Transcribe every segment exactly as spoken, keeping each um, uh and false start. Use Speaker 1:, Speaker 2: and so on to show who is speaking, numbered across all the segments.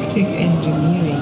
Speaker 1: Eclectic Engineering.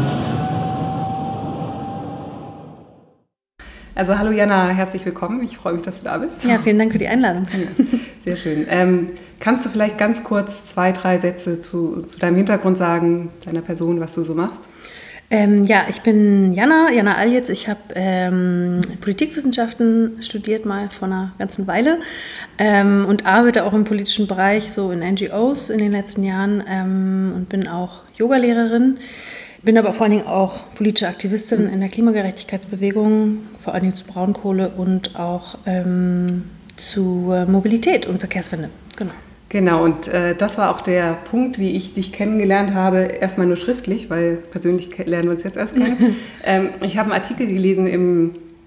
Speaker 2: Also hallo Jana, herzlich willkommen. Ich freue mich, dass du da bist.
Speaker 3: Ja, vielen Dank für die Einladung.
Speaker 2: Sehr schön. Ähm, kannst du vielleicht ganz kurz zwei, drei Sätze zu, zu deinem Hintergrund sagen, deiner Person, was du so machst?
Speaker 3: Ähm, ja, ich bin Jana, Jana Aljitz. Ich habe ähm, Politikwissenschaften studiert mal vor einer ganzen Weile ähm, und arbeite auch im politischen Bereich, so in N G Os in den letzten Jahren ähm, und bin auch Yogalehrerin. Bin aber vor allen Dingen auch politische Aktivistin in der Klimagerechtigkeitsbewegung, vor allen Dingen zu Braunkohle und auch ähm, zu äh, Mobilität und Verkehrswende. Genau.
Speaker 2: Genau, und äh, das war auch der Punkt, wie ich dich kennengelernt habe, erstmal nur schriftlich, weil persönlich lernen wir uns jetzt erst kennen. ähm, ich habe einen Artikel gelesen im,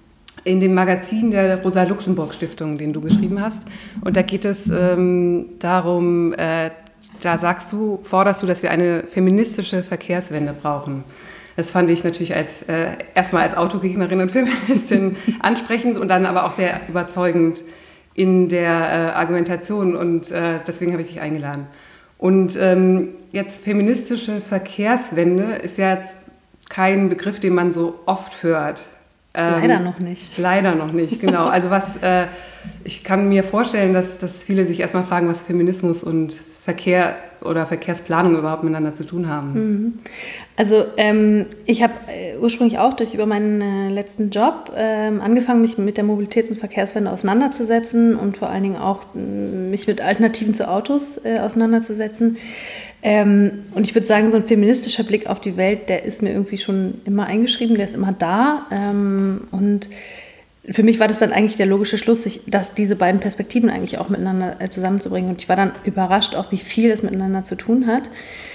Speaker 2: in dem Magazin der Rosa-Luxemburg-Stiftung, den du geschrieben hast. Und da geht es ähm, darum, äh, da sagst du, forderst du, dass wir eine feministische Verkehrswende brauchen. Das fand ich natürlich als, äh, erstmal als Autogegnerin und Feministin ansprechend und dann aber auch sehr überzeugend in der äh, Argumentation und äh, deswegen habe ich dich eingeladen. Und ähm, jetzt feministische Verkehrswende ist ja jetzt kein Begriff, den man so oft hört.
Speaker 3: Ähm, leider noch nicht.
Speaker 2: Leider noch nicht, genau. Also was, äh, ich kann mir vorstellen, dass, dass viele sich erstmal fragen, was Feminismus und Verkehr oder Verkehrsplanung überhaupt miteinander zu tun haben.
Speaker 3: Also ähm, ich habe äh, ursprünglich auch durch über meinen äh, letzten Job ähm, angefangen, mich mit der Mobilitäts- und Verkehrswende auseinanderzusetzen und vor allen Dingen auch äh, mich mit Alternativen zu Autos äh, auseinanderzusetzen. Ähm, und ich würde sagen, so ein feministischer Blick auf die Welt, der ist mir irgendwie schon immer eingeschrieben, der ist immer da. Ähm, und für mich war das dann eigentlich der logische Schluss, sich, dass diese beiden Perspektiven eigentlich auch miteinander äh, zusammenzubringen. Und ich war dann überrascht, auch wie viel das miteinander zu tun hat.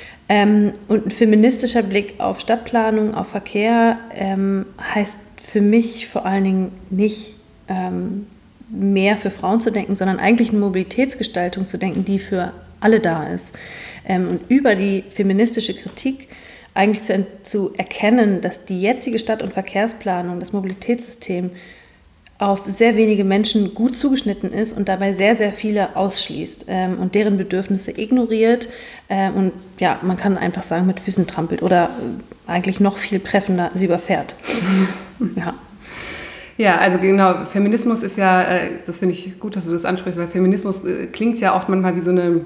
Speaker 3: Ähm, und ein feministischer Blick auf Stadtplanung, auf Verkehr ähm, heißt für mich vor allen Dingen nicht ähm, mehr für Frauen zu denken, sondern eigentlich eine Mobilitätsgestaltung zu denken, die für alle da ist. Ähm, und über die feministische Kritik eigentlich zu, zu erkennen, dass die jetzige Stadt- und Verkehrsplanung, das Mobilitätssystem auf sehr wenige Menschen gut zugeschnitten ist und dabei sehr, sehr viele ausschließt ähm, und deren Bedürfnisse ignoriert ähm, und ja, man kann einfach sagen, mit Füßen trampelt oder äh, eigentlich noch viel treffender sie überfährt. ja.
Speaker 2: Ja, also genau, Feminismus ist ja, äh, das finde ich gut, dass du das ansprichst, weil Feminismus äh, klingt ja oft manchmal wie so eine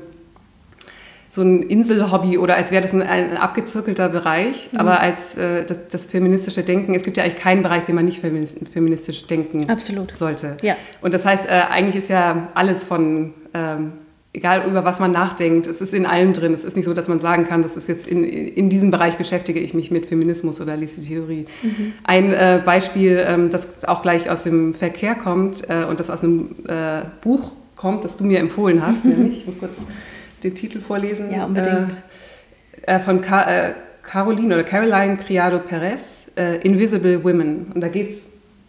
Speaker 2: so ein Inselhobby oder als wäre das ein, ein abgezirkelter Bereich, mhm. aber als äh, das, das feministische Denken, es gibt ja eigentlich keinen Bereich, den man nicht feministisch denken
Speaker 3: Absolut.
Speaker 2: sollte.
Speaker 3: Ja.
Speaker 2: Und das heißt, äh, eigentlich ist ja alles von, ähm, egal über was man nachdenkt, es ist in allem drin. Es ist nicht so, dass man sagen kann, das ist jetzt in, in diesem Bereich beschäftige ich mich mit Feminismus oder lese die Theorie. Mhm. Ein äh, Beispiel, ähm, das auch gleich aus dem Verkehr kommt äh, und das aus einem äh, Buch kommt, das du mir empfohlen hast, nämlich, ich muss kurz den Titel vorlesen.
Speaker 3: Ja, unbedingt.
Speaker 2: Äh, von Ka- äh, Caroline oder Caroline Criado Perez, äh, Invisible Women. Und da geht es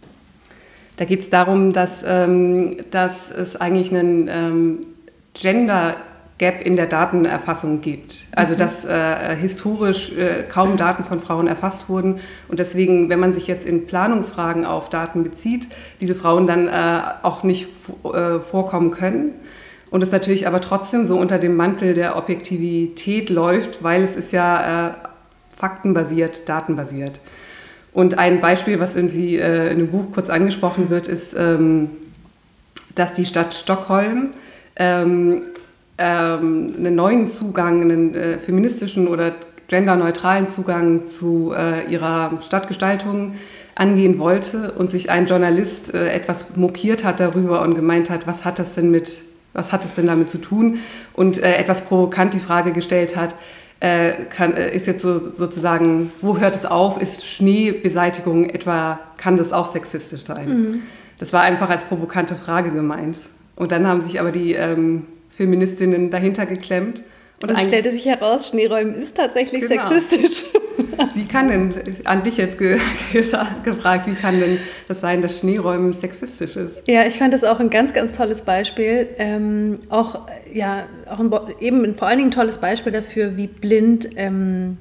Speaker 2: da geht's darum, dass, ähm, dass es eigentlich einen ähm, Gender Gap in der Datenerfassung gibt. Also mhm. dass äh, historisch äh, kaum Daten von Frauen erfasst wurden und deswegen, wenn man sich jetzt in Planungsfragen auf Daten bezieht, diese Frauen dann äh, auch nicht äh, vorkommen können. Und es natürlich aber trotzdem so unter dem Mantel der Objektivität läuft, weil es ist ja äh, faktenbasiert, datenbasiert. Und ein Beispiel, was irgendwie äh, in dem Buch kurz angesprochen wird, ist, ähm, dass die Stadt Stockholm ähm, ähm, einen neuen Zugang, einen äh, feministischen oder genderneutralen Zugang zu äh, ihrer Stadtgestaltung angehen wollte und sich ein Journalist äh, etwas mokiert hat darüber und gemeint hat, was hat das denn mit Was hat es denn damit zu tun? Und äh, etwas provokant die Frage gestellt hat, äh, kann, äh, ist jetzt so, sozusagen, wo hört es auf? Ist Schneebeseitigung etwa, kann das auch sexistisch sein? Mhm. Das war einfach als provokante Frage gemeint. Und dann haben sich aber die ähm, Feministinnen dahinter geklemmt.
Speaker 3: Und, und stellte sich heraus, Schneeräumen ist tatsächlich genau. sexistisch.
Speaker 2: Wie kann denn, an dich jetzt ge- gefragt, wie kann denn das sein, dass Schneeräumen sexistisch ist?
Speaker 3: Ja, ich fand das auch ein ganz, ganz tolles Beispiel. Ähm, auch, ja, auch ein, eben ein, vor allen Dingen ein tolles Beispiel dafür, wie blind ähm,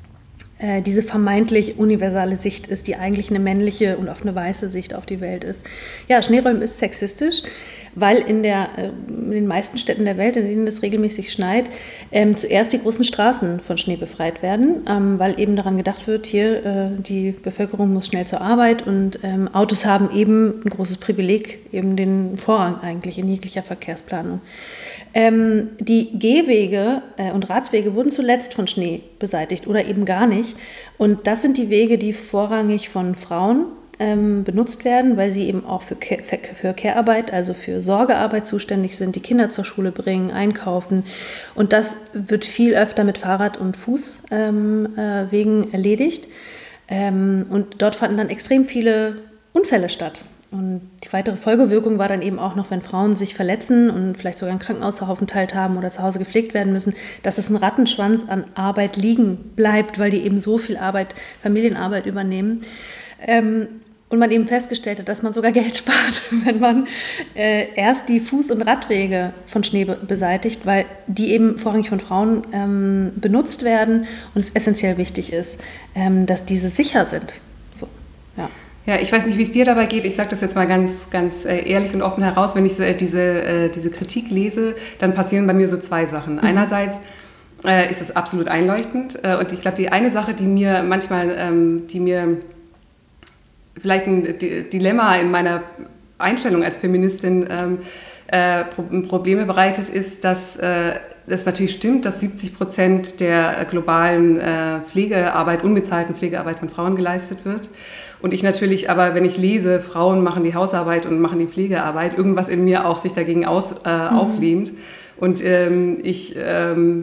Speaker 3: äh, diese vermeintlich universale Sicht ist, die eigentlich eine männliche und oft eine weiße Sicht auf die Welt ist. Ja, Schneeräumen ist sexistisch. weil in, der, in den meisten Städten der Welt, in denen es regelmäßig schneit, ähm, zuerst die großen Straßen von Schnee befreit werden, ähm, weil eben daran gedacht wird, hier äh, die Bevölkerung muss schnell zur Arbeit und ähm, Autos haben eben ein großes Privileg, eben den Vorrang eigentlich in jeglicher Verkehrsplanung. Ähm, die Gehwege äh, und Radwege wurden zuletzt von Schnee beseitigt oder eben gar nicht. Und das sind die Wege, die vorrangig von Frauen ähm, benutzt werden, weil sie eben auch für, Care, für, für Care-Arbeit, also für Sorgearbeit zuständig sind, die Kinder zur Schule bringen, einkaufen. Und das wird viel öfter mit Fahrrad- und Fußwegen ähm, äh, erledigt. Ähm, und dort fanden dann extrem viele Unfälle statt. Und die weitere Folgewirkung war dann eben auch noch, wenn Frauen sich verletzen und vielleicht sogar einen Krankenhausaufenthalt haben oder zu Hause gepflegt werden müssen, dass es ein Rattenschwanz an Arbeit liegen bleibt, weil die eben so viel Arbeit, Familienarbeit übernehmen. Ähm, und man eben festgestellt hat, dass man sogar Geld spart, wenn man äh, erst die Fuß- und Radwege von Schnee be- beseitigt, weil die eben vorrangig von Frauen ähm, benutzt werden und es essentiell wichtig ist, ähm, dass diese sicher sind. So, ja.
Speaker 2: Ja, ich weiß nicht, wie es dir dabei geht. Ich sage das jetzt mal ganz, ganz äh, ehrlich und offen heraus. Wenn ich äh, diese, äh, diese Kritik lese, dann passieren bei mir so zwei Sachen. Mhm. Einerseits äh, ist es absolut einleuchtend. Äh, und ich glaube, die eine Sache, die mir manchmal, ähm, die mir vielleicht ein D- Dilemma in meiner Einstellung als Feministin ähm, äh, Pro- Probleme bereitet, ist, dass äh, das natürlich stimmt, dass siebzig Prozent der globalen äh, Pflegearbeit, unbezahlten Pflegearbeit von Frauen geleistet wird. Und ich natürlich aber, wenn ich lese, Frauen machen die Hausarbeit und machen die Pflegearbeit, irgendwas in mir auch sich dagegen aus, äh, mhm. auflehnt. Und ähm, ich ähm,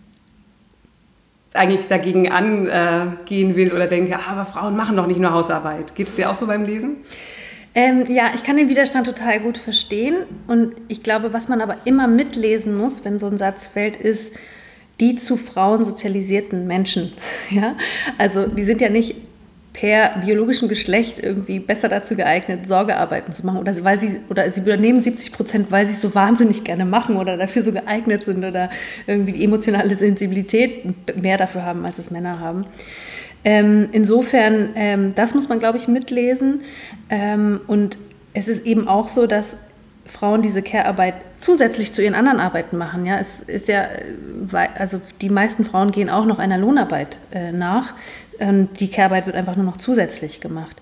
Speaker 2: eigentlich dagegen angehen will oder denke, ah, aber Frauen machen doch nicht nur Hausarbeit. Geht es dir auch so beim Lesen?
Speaker 3: Ähm, ja, ich kann den Widerstand total gut verstehen. Und ich glaube, was man aber immer mitlesen muss, wenn so ein Satz fällt, ist, die zu Frauen sozialisierten Menschen. Ja? Also die sind ja nicht per biologischem Geschlecht irgendwie besser dazu geeignet, Sorgearbeiten zu machen. Oder, weil sie, oder sie übernehmen siebzig Prozent, weil sie es so wahnsinnig gerne machen oder dafür so geeignet sind oder irgendwie die emotionale Sensibilität mehr dafür haben, als es Männer haben. Ähm, insofern, ähm, das muss man, glaube ich, mitlesen. Ähm, und es ist eben auch so, dass Frauen diese Care-Arbeit zusätzlich zu ihren anderen Arbeiten machen. Ja, es ist ja, also die meisten Frauen gehen auch noch einer Lohnarbeit äh, nach. Ähm, die Care-Arbeit wird einfach nur noch zusätzlich gemacht.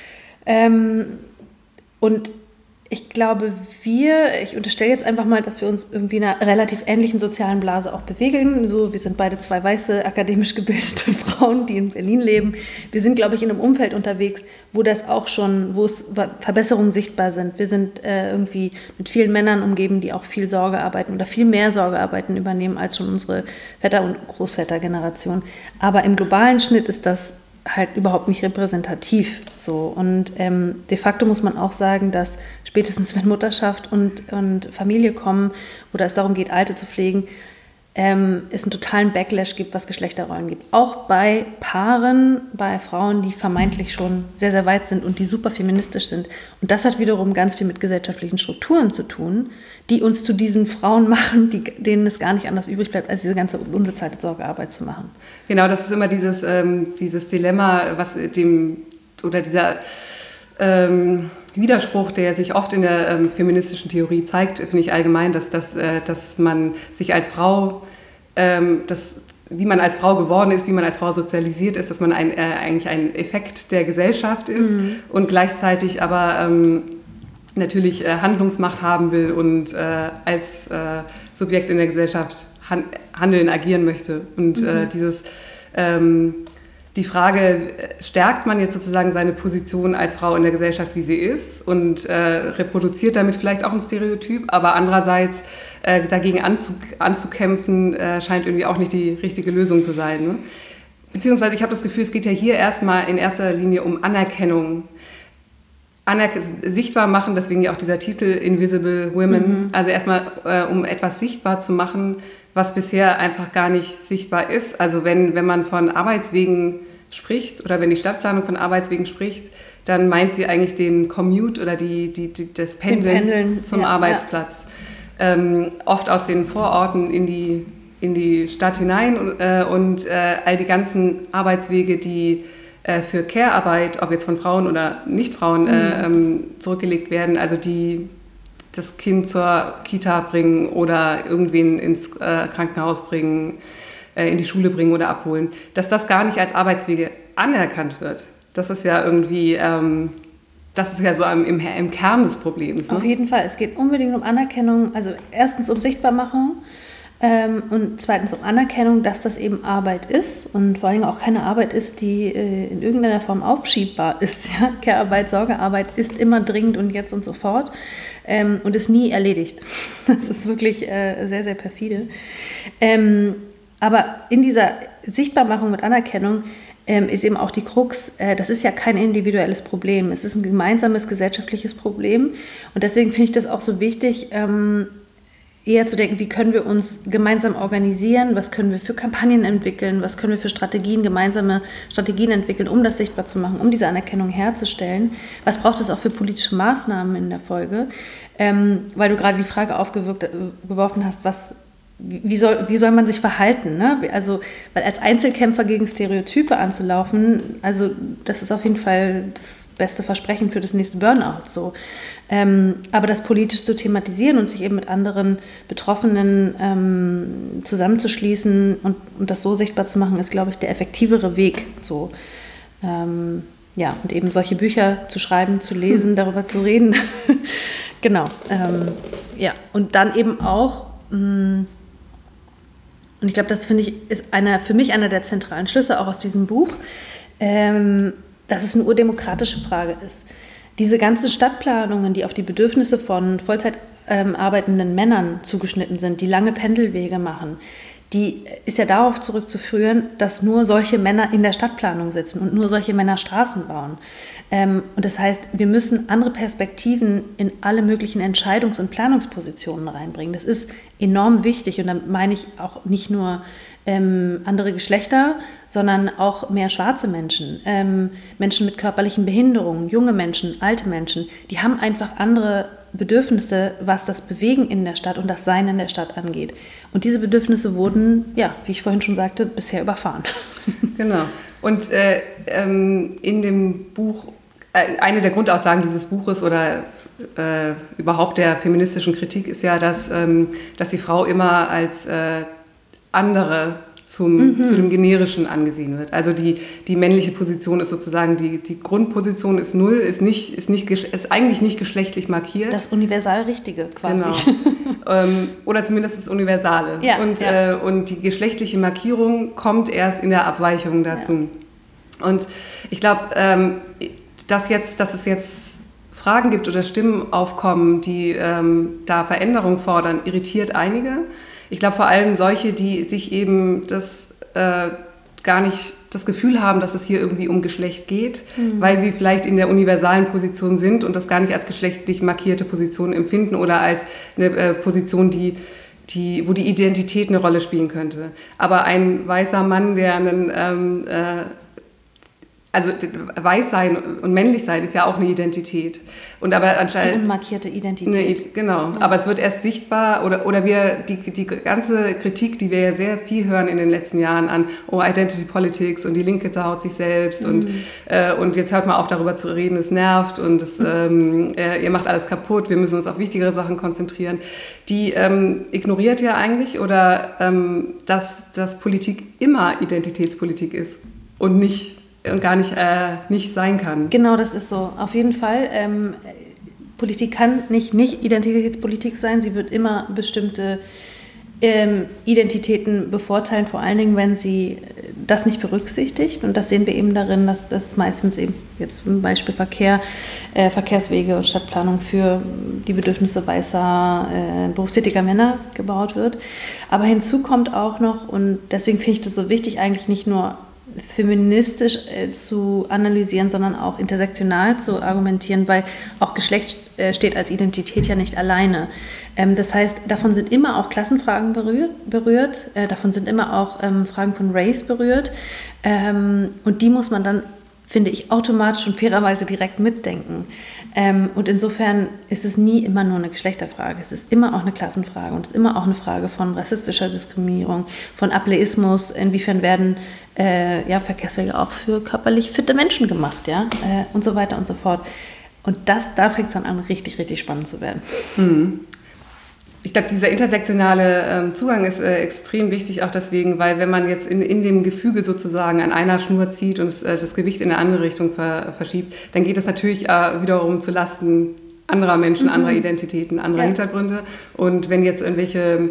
Speaker 3: Ähm, und ich glaube, wir, ich unterstelle jetzt einfach mal, dass wir uns irgendwie in einer relativ ähnlichen sozialen Blase auch bewegen. So, wir sind beide zwei weiße, akademisch gebildete Frauen, die in Berlin leben. Wir sind, glaube ich, in einem Umfeld unterwegs, wo das auch schon, wo es Verbesserungen sichtbar sind. Wir sind äh, irgendwie mit vielen Männern umgeben, die auch viel Sorgearbeiten oder viel mehr Sorgearbeiten übernehmen als schon unsere Väter- und Großvätergeneration. Aber im globalen Schnitt ist das halt überhaupt nicht repräsentativ. So. Und ähm, de facto muss man auch sagen, dass spätestens wenn Mutterschaft und, und Familie kommen oder es darum geht, Alte zu pflegen, ähm, es einen totalen Backlash gibt, was Geschlechterrollen gibt. Auch bei Paaren, bei Frauen, die vermeintlich schon sehr, sehr weit sind und die super feministisch sind. Und das hat wiederum ganz viel mit gesellschaftlichen Strukturen zu tun, die uns zu diesen Frauen machen, die, denen es gar nicht anders übrig bleibt, als diese ganze unbezahlte Sorgearbeit zu machen.
Speaker 2: Genau, das ist immer dieses, ähm, dieses Dilemma, was dem, oder dieser ähm, Widerspruch, der sich oft in der ähm, feministischen Theorie zeigt, finde ich allgemein, dass, dass, äh, dass man sich als Frau, ähm, das, wie man als Frau geworden ist, wie man als Frau sozialisiert ist, dass man ein, äh, eigentlich ein Effekt der Gesellschaft ist mhm. und gleichzeitig aber ähm, natürlich äh, Handlungsmacht haben will und äh, als äh, Subjekt in der Gesellschaft han- handeln, agieren möchte. Und mhm. äh, dieses ähm, die Frage, stärkt man jetzt sozusagen seine Position als Frau in der Gesellschaft, wie sie ist und äh, reproduziert damit vielleicht auch ein Stereotyp, aber andererseits äh, dagegen anzu, anzukämpfen, äh, scheint irgendwie auch nicht die richtige Lösung zu sein. Ne? Beziehungsweise ich habe das Gefühl, es geht ja hier erstmal in erster Linie um Anerkennung. Anerk- sichtbar machen, deswegen ja auch dieser Titel Invisible Women, mhm. also erstmal äh, um etwas sichtbar zu machen, was bisher einfach gar nicht sichtbar ist. Also wenn, wenn man von Arbeitswegen spricht oder wenn die Stadtplanung von Arbeitswegen spricht, dann meint sie eigentlich den Commute oder die, die, die, das Pendeln, Pendeln zum ja, Arbeitsplatz. Ja. Ähm, oft aus den Vororten in die, in die Stadt hinein äh, und äh, all die ganzen Arbeitswege, die äh, für Care-Arbeit, ob jetzt von Frauen oder Nicht-Frauen, mhm. äh, ähm, zurückgelegt werden, also die das Kind zur Kita bringen oder irgendwen ins äh, Krankenhaus bringen, äh, in die Schule bringen oder abholen, dass das gar nicht als Arbeitswege anerkannt wird. Das ist ja irgendwie, ähm, das ist ja so im, im Kern des Problems. Ne?
Speaker 3: Auf jeden Fall. Es geht unbedingt um Anerkennung, also erstens um Sichtbarmachung ähm, und zweitens um Anerkennung, dass das eben Arbeit ist und vor allem auch keine Arbeit ist, die äh, in irgendeiner Form aufschiebbar ist. Ja? Care-Arbeit, Sorgearbeit ist immer dringend und jetzt und sofort ähm, und ist nie erledigt. Das ist wirklich äh, sehr, sehr perfide. Ähm, aber in dieser Sichtbarmachung und Anerkennung ähm, ist eben auch die Krux, äh, das ist ja kein individuelles Problem, es ist ein gemeinsames gesellschaftliches Problem und deswegen finde ich das auch so wichtig, ähm, eher zu denken, wie können wir uns gemeinsam organisieren, was können wir für Kampagnen entwickeln, was können wir für Strategien, gemeinsame Strategien entwickeln, um das sichtbar zu machen, um diese Anerkennung herzustellen. Was braucht es auch für politische Maßnahmen in der Folge? Ähm, weil du gerade die Frage aufgeworfen hast, was, wie, soll, wie soll man sich verhalten? Ne? Also, weil als Einzelkämpfer gegen Stereotype anzulaufen, also das ist auf jeden Fall das beste Versprechen für das nächste Burnout. So. Ähm, aber das politisch zu thematisieren und sich eben mit anderen Betroffenen ähm, zusammenzuschließen und, und das so sichtbar zu machen, ist, glaube ich, der effektivere Weg. So. Ähm, ja, und eben solche Bücher zu schreiben, zu lesen, hm. darüber zu reden. Genau. Ähm, ja, und dann eben auch, mh, und ich glaube, das finde ich, ist einer, für mich einer der zentralen Schlüsse auch aus diesem Buch, ähm, dass es eine urdemokratische Frage ist. Diese ganzen Stadtplanungen, die auf die Bedürfnisse von Vollzeit ähm, arbeitenden Männern zugeschnitten sind, die lange Pendelwege machen, die ist ja darauf zurückzuführen, dass nur solche Männer in der Stadtplanung sitzen und nur solche Männer Straßen bauen. Ähm, und das heißt, wir müssen andere Perspektiven in alle möglichen Entscheidungs- und Planungspositionen reinbringen. Das ist enorm wichtig und damit meine ich auch nicht nur ähm, andere Geschlechter, sondern auch mehr schwarze Menschen, ähm, Menschen mit körperlichen Behinderungen, junge Menschen, alte Menschen, die haben einfach andere Bedürfnisse, was das Bewegen in der Stadt und das Sein in der Stadt angeht. Und diese Bedürfnisse wurden, ja, wie ich vorhin schon sagte, bisher überfahren.
Speaker 2: Genau. Und äh, ähm, in dem Buch, äh, eine der Grundaussagen dieses Buches oder äh, überhaupt der feministischen Kritik ist ja, dass, ähm, dass die Frau immer als äh, andere Zum, mhm. zu dem Generischen angesehen wird. Also die, die männliche Position ist sozusagen, die, die Grundposition ist null, ist, nicht, ist, nicht, ist eigentlich nicht geschlechtlich markiert.
Speaker 3: Das universal Richtige quasi.
Speaker 2: Genau. ähm, oder zumindest das Universale.
Speaker 3: Ja,
Speaker 2: und,
Speaker 3: ja.
Speaker 2: Äh, und die geschlechtliche Markierung kommt erst in der Abweichung dazu. Ja. Und ich glaube, ähm, dass, jetzt, dass es jetzt Fragen gibt oder Stimmen aufkommen, die ähm, da Veränderung fordern, irritiert einige. Ich glaube vor allem solche, die sich eben das äh, gar nicht das Gefühl haben, dass es hier irgendwie um Geschlecht geht, mhm. weil sie vielleicht in der universalen Position sind und das gar nicht als geschlechtlich markierte Position empfinden oder als eine äh, Position, die, die, wo die Identität eine Rolle spielen könnte. Aber ein weißer Mann, der einen ähm, äh, Also weiß sein und männlich sein ist ja auch eine Identität. Und aber anscheinend,
Speaker 3: die unmarkierte Identität.
Speaker 2: Ne, genau, ja. Aber es wird erst sichtbar oder, oder wir, die, die ganze Kritik, die wir ja sehr viel hören in den letzten Jahren an, oh, Identity Politics und die Linke zerhaut sich selbst mhm. und, äh, und jetzt hört mal auf darüber zu reden, es nervt und es, ähm, äh, ihr macht alles kaputt, wir müssen uns auf wichtigere Sachen konzentrieren. Die ähm, ignoriert ja eigentlich oder ähm, dass, dass Politik immer Identitätspolitik ist und nicht und gar nicht, äh, nicht sein kann.
Speaker 3: Genau, das ist so. Auf jeden Fall. Ähm, Politik kann nicht nicht Identitätspolitik sein. Sie wird immer bestimmte ähm, Identitäten bevorteilen, vor allen Dingen, wenn sie das nicht berücksichtigt. Und das sehen wir eben darin, dass das meistens eben jetzt zum Beispiel Verkehr, äh, Verkehrswege und Stadtplanung für die Bedürfnisse weißer, äh, berufstätiger Männer gebaut wird. Aber hinzu kommt auch noch, und deswegen finde ich das so wichtig, eigentlich nicht nur feministisch äh, zu analysieren, sondern auch intersektional zu argumentieren, weil auch Geschlecht äh, steht als Identität ja nicht alleine. Ähm, das heißt, davon sind immer auch Klassenfragen berührt, berührt äh, davon sind immer auch ähm, Fragen von Race berührt ähm, und die muss man dann, finde ich, automatisch und fairerweise direkt mitdenken. Ähm, und insofern ist es nie immer nur eine Geschlechterfrage, es ist immer auch eine Klassenfrage und es ist immer auch eine Frage von rassistischer Diskriminierung, von Ableismus, inwiefern werden äh, ja, Verkehrswege auch für körperlich fitte Menschen gemacht, ja, äh, und so weiter und so fort. Und das, da fängt es dann an, richtig, richtig spannend zu werden.
Speaker 2: Mhm. Ich glaube, dieser intersektionale ähm, Zugang ist äh, extrem wichtig, auch deswegen, weil wenn man jetzt in, in dem Gefüge sozusagen an einer Schnur zieht und es, äh, das Gewicht in eine andere Richtung ver, verschiebt, dann geht es natürlich äh, wiederum zu Lasten anderer Menschen, mhm. anderer Identitäten, anderer ja. Hintergründe. Und wenn jetzt irgendwelche,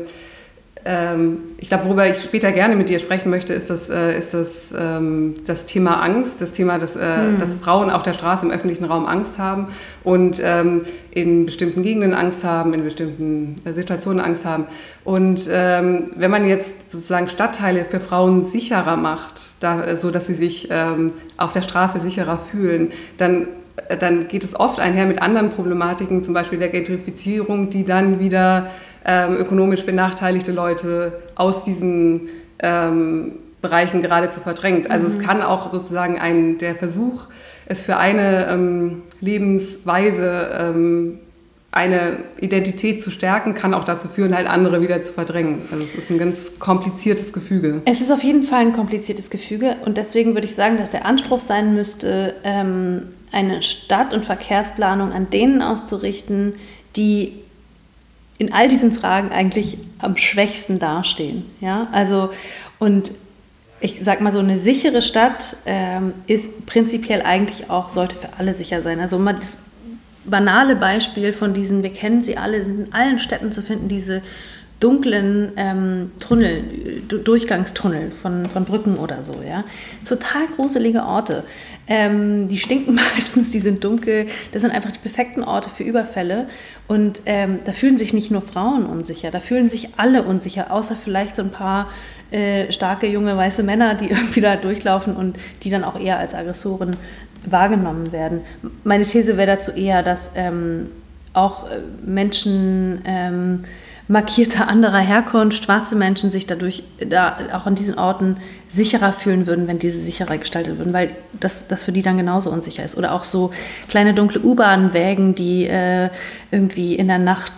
Speaker 2: ähm, ich glaube, worüber ich später gerne mit dir sprechen möchte, ist das, äh, ist das, ähm, das Thema Angst, das Thema, dass, äh, mhm. dass Frauen auf der Straße im öffentlichen Raum Angst haben und ähm, in bestimmten Gegenden Angst haben, in bestimmten Situationen Angst haben. Und ähm, wenn man jetzt sozusagen Stadtteile für Frauen sicherer macht, da, so dass sie sich ähm, auf der Straße sicherer fühlen, dann, dann geht es oft einher mit anderen Problematiken, zum Beispiel der Gentrifizierung, die dann wieder ähm, ökonomisch benachteiligte Leute aus diesen ähm, Bereichen geradezu verdrängt. Also mhm. es kann auch sozusagen ein, der Versuch, es für eine ähm, Lebensweise, ähm, eine Identität zu stärken, kann auch dazu führen, halt andere wieder zu verdrängen. Also es ist ein ganz kompliziertes Gefüge.
Speaker 3: Es ist auf jeden Fall ein kompliziertes Gefüge und deswegen würde ich sagen, dass der Anspruch sein müsste, ähm, eine Stadt- und Verkehrsplanung an denen auszurichten, die in all diesen Fragen eigentlich am schwächsten dastehen. Ja? Also, und ich sag mal, so eine sichere Stadt ähm, ist prinzipiell eigentlich auch, sollte für alle sicher sein. Also mal das banale Beispiel von diesen, wir kennen sie alle, sind in allen Städten zu finden, diese dunklen ähm, Tunnel, Durchgangstunnel von, von Brücken oder so. Ja? Total gruselige Orte. Ähm, die stinken meistens, die sind dunkel. Das sind einfach die perfekten Orte für Überfälle. Und ähm, da fühlen sich nicht nur Frauen unsicher, da fühlen sich alle unsicher, außer vielleicht so ein paar äh, starke, junge, weiße Männer, die irgendwie da durchlaufen und die dann auch eher als Aggressoren wahrgenommen werden. Meine These wäre dazu eher, dass ähm, auch äh, Menschen ähm, markierter anderer Herkunft, schwarze Menschen sich dadurch da auch an diesen Orten sicherer fühlen würden, wenn diese sicherer gestaltet würden, weil das, das für die dann genauso unsicher ist. Oder auch so kleine dunkle U-Bahn-Wägen, die äh, irgendwie in der Nacht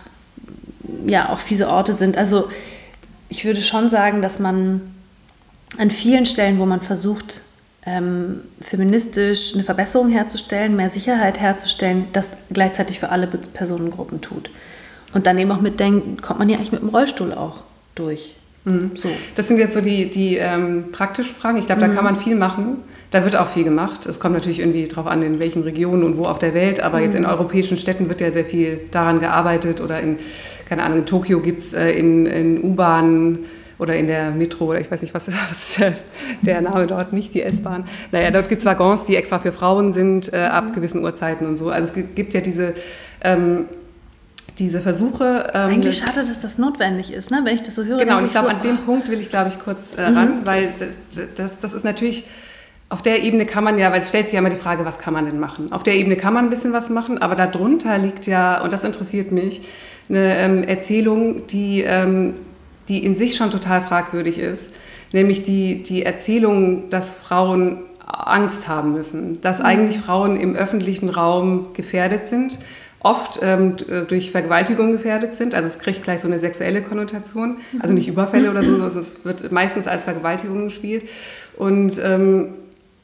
Speaker 3: ja auch fiese Orte sind. Also ich würde schon sagen, dass man an vielen Stellen, wo man versucht, ähm, feministisch eine Verbesserung herzustellen, mehr Sicherheit herzustellen, das gleichzeitig für alle Personengruppen tut. Und dann eben auch mitdenken, kommt man ja eigentlich mit dem Rollstuhl auch durch.
Speaker 2: Mhm. So. Das sind jetzt so die, die ähm, praktischen Fragen. Ich glaube, da mhm. kann man viel machen. Da wird auch viel gemacht. Es kommt natürlich irgendwie drauf an, in welchen Regionen und wo auf der Welt. Aber mhm. jetzt in europäischen Städten wird ja sehr viel daran gearbeitet. Oder in, keine Ahnung, in Tokio gibt es äh, in, in U-Bahnen oder in der Metro, oder ich weiß nicht, was, was ist der, der Name dort, nicht die S-Bahn. Naja, dort gibt es Waggons, die extra für Frauen sind, äh, ab gewissen Uhrzeiten und so. Also es gibt ja diese... Ähm, diese Versuche... Ähm,
Speaker 3: Eigentlich schade, dass das notwendig ist, ne? Wenn ich das so höre.
Speaker 2: Genau, und ich glaube,
Speaker 3: so,
Speaker 2: an dem oh. Punkt will ich, glaube ich, kurz äh, mhm. ran, weil das, das ist natürlich, auf der Ebene kann man ja, weil es stellt sich ja immer die Frage, was kann man denn machen? Auf der Ebene kann man ein bisschen was machen, aber darunter liegt ja, und das interessiert mich, eine ähm, Erzählung, die, ähm, die in sich schon total fragwürdig ist, nämlich die, die Erzählung, dass Frauen Angst haben müssen, dass mhm. eigentlich Frauen im öffentlichen Raum gefährdet sind, oft ähm, durch Vergewaltigung gefährdet sind. Also es kriegt gleich so eine sexuelle Konnotation. Also nicht Überfälle oder so, sondern es wird meistens als Vergewaltigung gespielt. Und, ähm,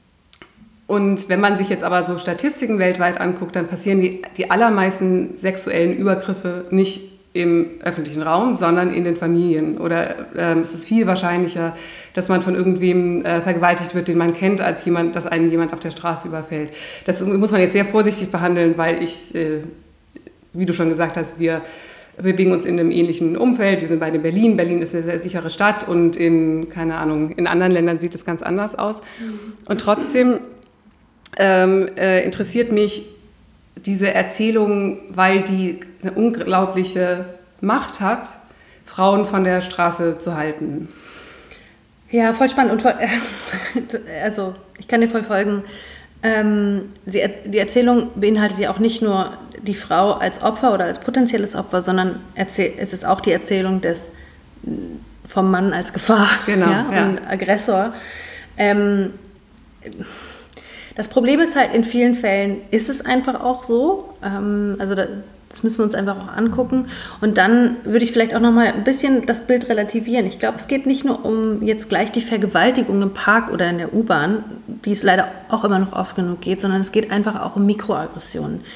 Speaker 2: und wenn man sich jetzt aber so Statistiken weltweit anguckt, dann passieren die, die allermeisten sexuellen Übergriffe nicht im öffentlichen Raum, sondern in den Familien. Oder ähm, es ist viel wahrscheinlicher, dass man von irgendwem äh, vergewaltigt wird, den man kennt, als jemand, dass einen jemand auf der Straße überfällt. Das muss man jetzt sehr vorsichtig behandeln, weil ich... Äh, wie du schon gesagt hast, wir bewegen uns in einem ähnlichen Umfeld. Wir sind beide in Berlin. Berlin ist eine sehr sichere Stadt und in, keine Ahnung, in anderen Ländern sieht es ganz anders aus. Und trotzdem ähm, äh, interessiert mich diese Erzählung, weil die eine unglaubliche Macht hat, Frauen von der Straße zu halten.
Speaker 3: Ja, voll spannend. Und voll, also, ich kann dir voll folgen. Ähm, sie, die Erzählung beinhaltet ja auch nicht nur die Frau als Opfer oder als potenzielles Opfer, sondern erzähl, es ist auch die Erzählung des, vom Mann als Gefahr,
Speaker 2: genau,
Speaker 3: ja,
Speaker 2: ja.
Speaker 3: und Aggressor. Ähm, das Problem ist halt, in vielen Fällen ist es einfach auch so, ähm, also da, das müssen wir uns einfach auch angucken. Und dann würde ich vielleicht auch noch mal ein bisschen das Bild relativieren. Ich glaube, es geht nicht nur um jetzt gleich die Vergewaltigung im Park oder in der U-Bahn, die es leider auch immer noch oft genug geht, sondern es geht einfach auch um Mikroaggressionen.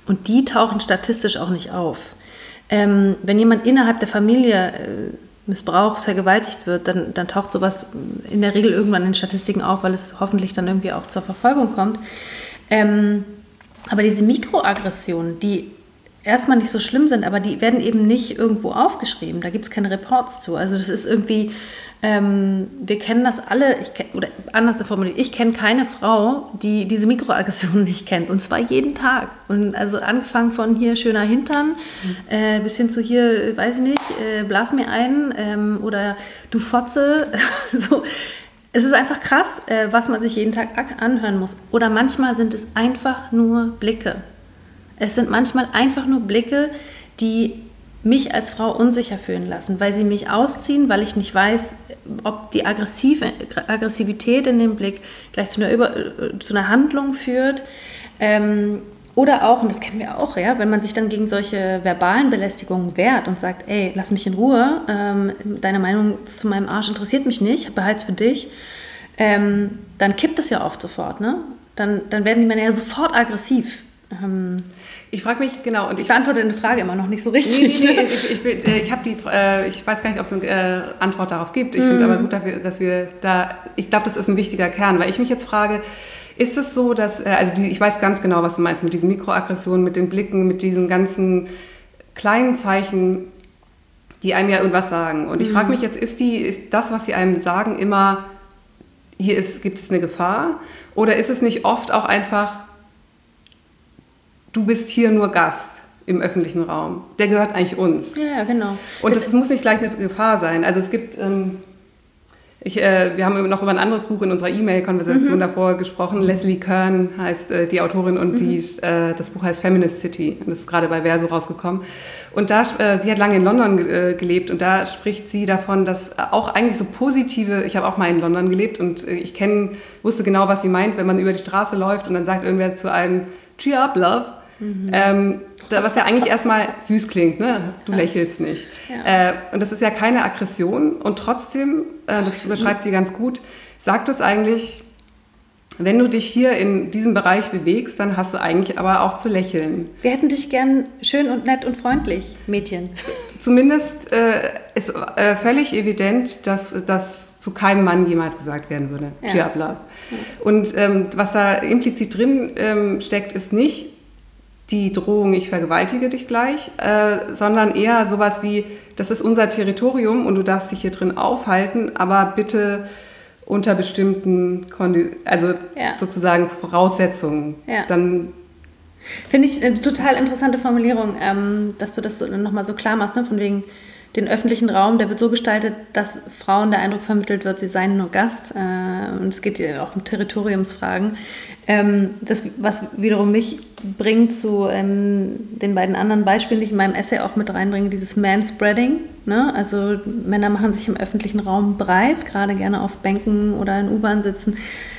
Speaker 3: Und die tauchen statistisch auch nicht auf. Ähm, wenn jemand innerhalb der Familie äh, missbraucht, vergewaltigt wird, dann, dann taucht sowas in der Regel irgendwann in den Statistiken auf, weil es hoffentlich dann irgendwie auch zur Verfolgung kommt. Ähm, aber diese Mikroaggressionen, die erstmal nicht so schlimm sind, aber die werden eben nicht irgendwo aufgeschrieben. Da gibt es keine Reports zu. Also das ist irgendwie, ähm, wir kennen das alle, ich kenn, oder anders formuliert, ich kenne keine Frau, die diese Mikroaggressionen nicht kennt. Und zwar jeden Tag. Und also angefangen von hier schöner Hintern, mhm. äh, bis hin zu hier, weiß ich nicht, äh, blas mir ein ähm, oder du Fotze. So. Es ist einfach krass, äh, was man sich jeden Tag anhören muss. Oder manchmal sind es einfach nur Blicke. Es sind manchmal einfach nur Blicke, die mich als Frau unsicher fühlen lassen, weil sie mich ausziehen, weil ich nicht weiß, ob die Aggressiv- Aggressivität in dem Blick gleich zu einer, Über- zu einer Handlung führt. Ähm, oder auch, und das kennen wir auch, ja, wenn man sich dann gegen solche verbalen Belästigungen wehrt und sagt, ey, lass mich in Ruhe, ähm, deine Meinung zu meinem Arsch interessiert mich nicht, behalt's für dich, ähm, dann kippt das ja oft sofort. Ne? Dann, dann werden die Männer ja sofort aggressiv.
Speaker 2: Ich frage mich, genau. Und
Speaker 3: ich, ich beantworte deine Frage immer noch nicht so richtig.
Speaker 2: Nee, nee, nee, ich, ich, ich, ich habe die, äh, ich weiß gar nicht, ob es eine äh, Antwort darauf gibt. Ich mm. finde aber gut, dass wir, dass wir da, ich glaube, das ist ein wichtiger Kern, weil ich mich jetzt frage, ist es so, dass, äh, also die, ich weiß ganz genau, was du meinst mit diesen Mikroaggressionen, mit den Blicken, mit diesen ganzen kleinen Zeichen, die einem ja irgendwas sagen. Und ich frage mich jetzt, ist, die, ist das, was sie einem sagen, immer, hier ist, gibt es eine Gefahr? Oder ist es nicht oft auch einfach, du bist hier nur Gast im öffentlichen Raum. Der gehört eigentlich uns.
Speaker 3: Ja, genau.
Speaker 2: Und das, das muss nicht gleich eine Gefahr sein. Also es gibt, ähm, ich, äh, wir haben noch über ein anderes Buch in unserer E-Mail-Konversation mhm. davor gesprochen. Leslie Kern heißt äh, die Autorin und mhm. die, äh, das Buch heißt Feminist City. Und das ist gerade bei Verso rausgekommen. Und da, äh, sie hat lange in London äh, gelebt und da spricht sie davon, dass auch eigentlich so positive, ich habe auch mal in London gelebt und äh, ich kenn, wusste genau, was sie meint, wenn man über die Straße läuft und dann sagt irgendwer zu einem, cheer up, love. Mhm. Ähm, da, was ja eigentlich erstmal süß klingt, ne? Du ja. lächelst nicht. Ja. Äh, und das ist ja keine Aggression und trotzdem, äh, das beschreibt sie ganz gut, sagt es eigentlich, wenn du dich hier in diesem Bereich bewegst, dann hast du eigentlich aber auch zu lächeln.
Speaker 3: Wir hätten dich gern schön und nett und freundlich, Mädchen.
Speaker 2: Zumindest äh, ist äh, völlig evident, dass das zu keinem Mann jemals gesagt werden würde. Ja. Cheer up, love. Ja. Und ähm, was da implizit drin ähm, steckt, ist nicht die Drohung, ich vergewaltige dich gleich, äh, sondern eher sowas wie, das ist unser Territorium und du darfst dich hier drin aufhalten, aber bitte unter bestimmten, Kondi- also ja. sozusagen Voraussetzungen. Ja. Dann
Speaker 3: finde ich eine total interessante Formulierung, ähm, dass du das so, nochmal so klar machst, ne? Von wegen den öffentlichen Raum, der wird so gestaltet, dass Frauen der Eindruck vermittelt wird, sie seien nur Gast. Äh, und es geht ja auch um Territoriumsfragen. Ähm, das, was wiederum mich bringt zu ähm, den beiden anderen Beispielen, die ich in meinem Essay auch mit reinbringe, dieses Manspreading. Ne? Also Männer machen sich im öffentlichen Raum breit, gerade gerne auf Bänken oder in U-Bahn sitzen,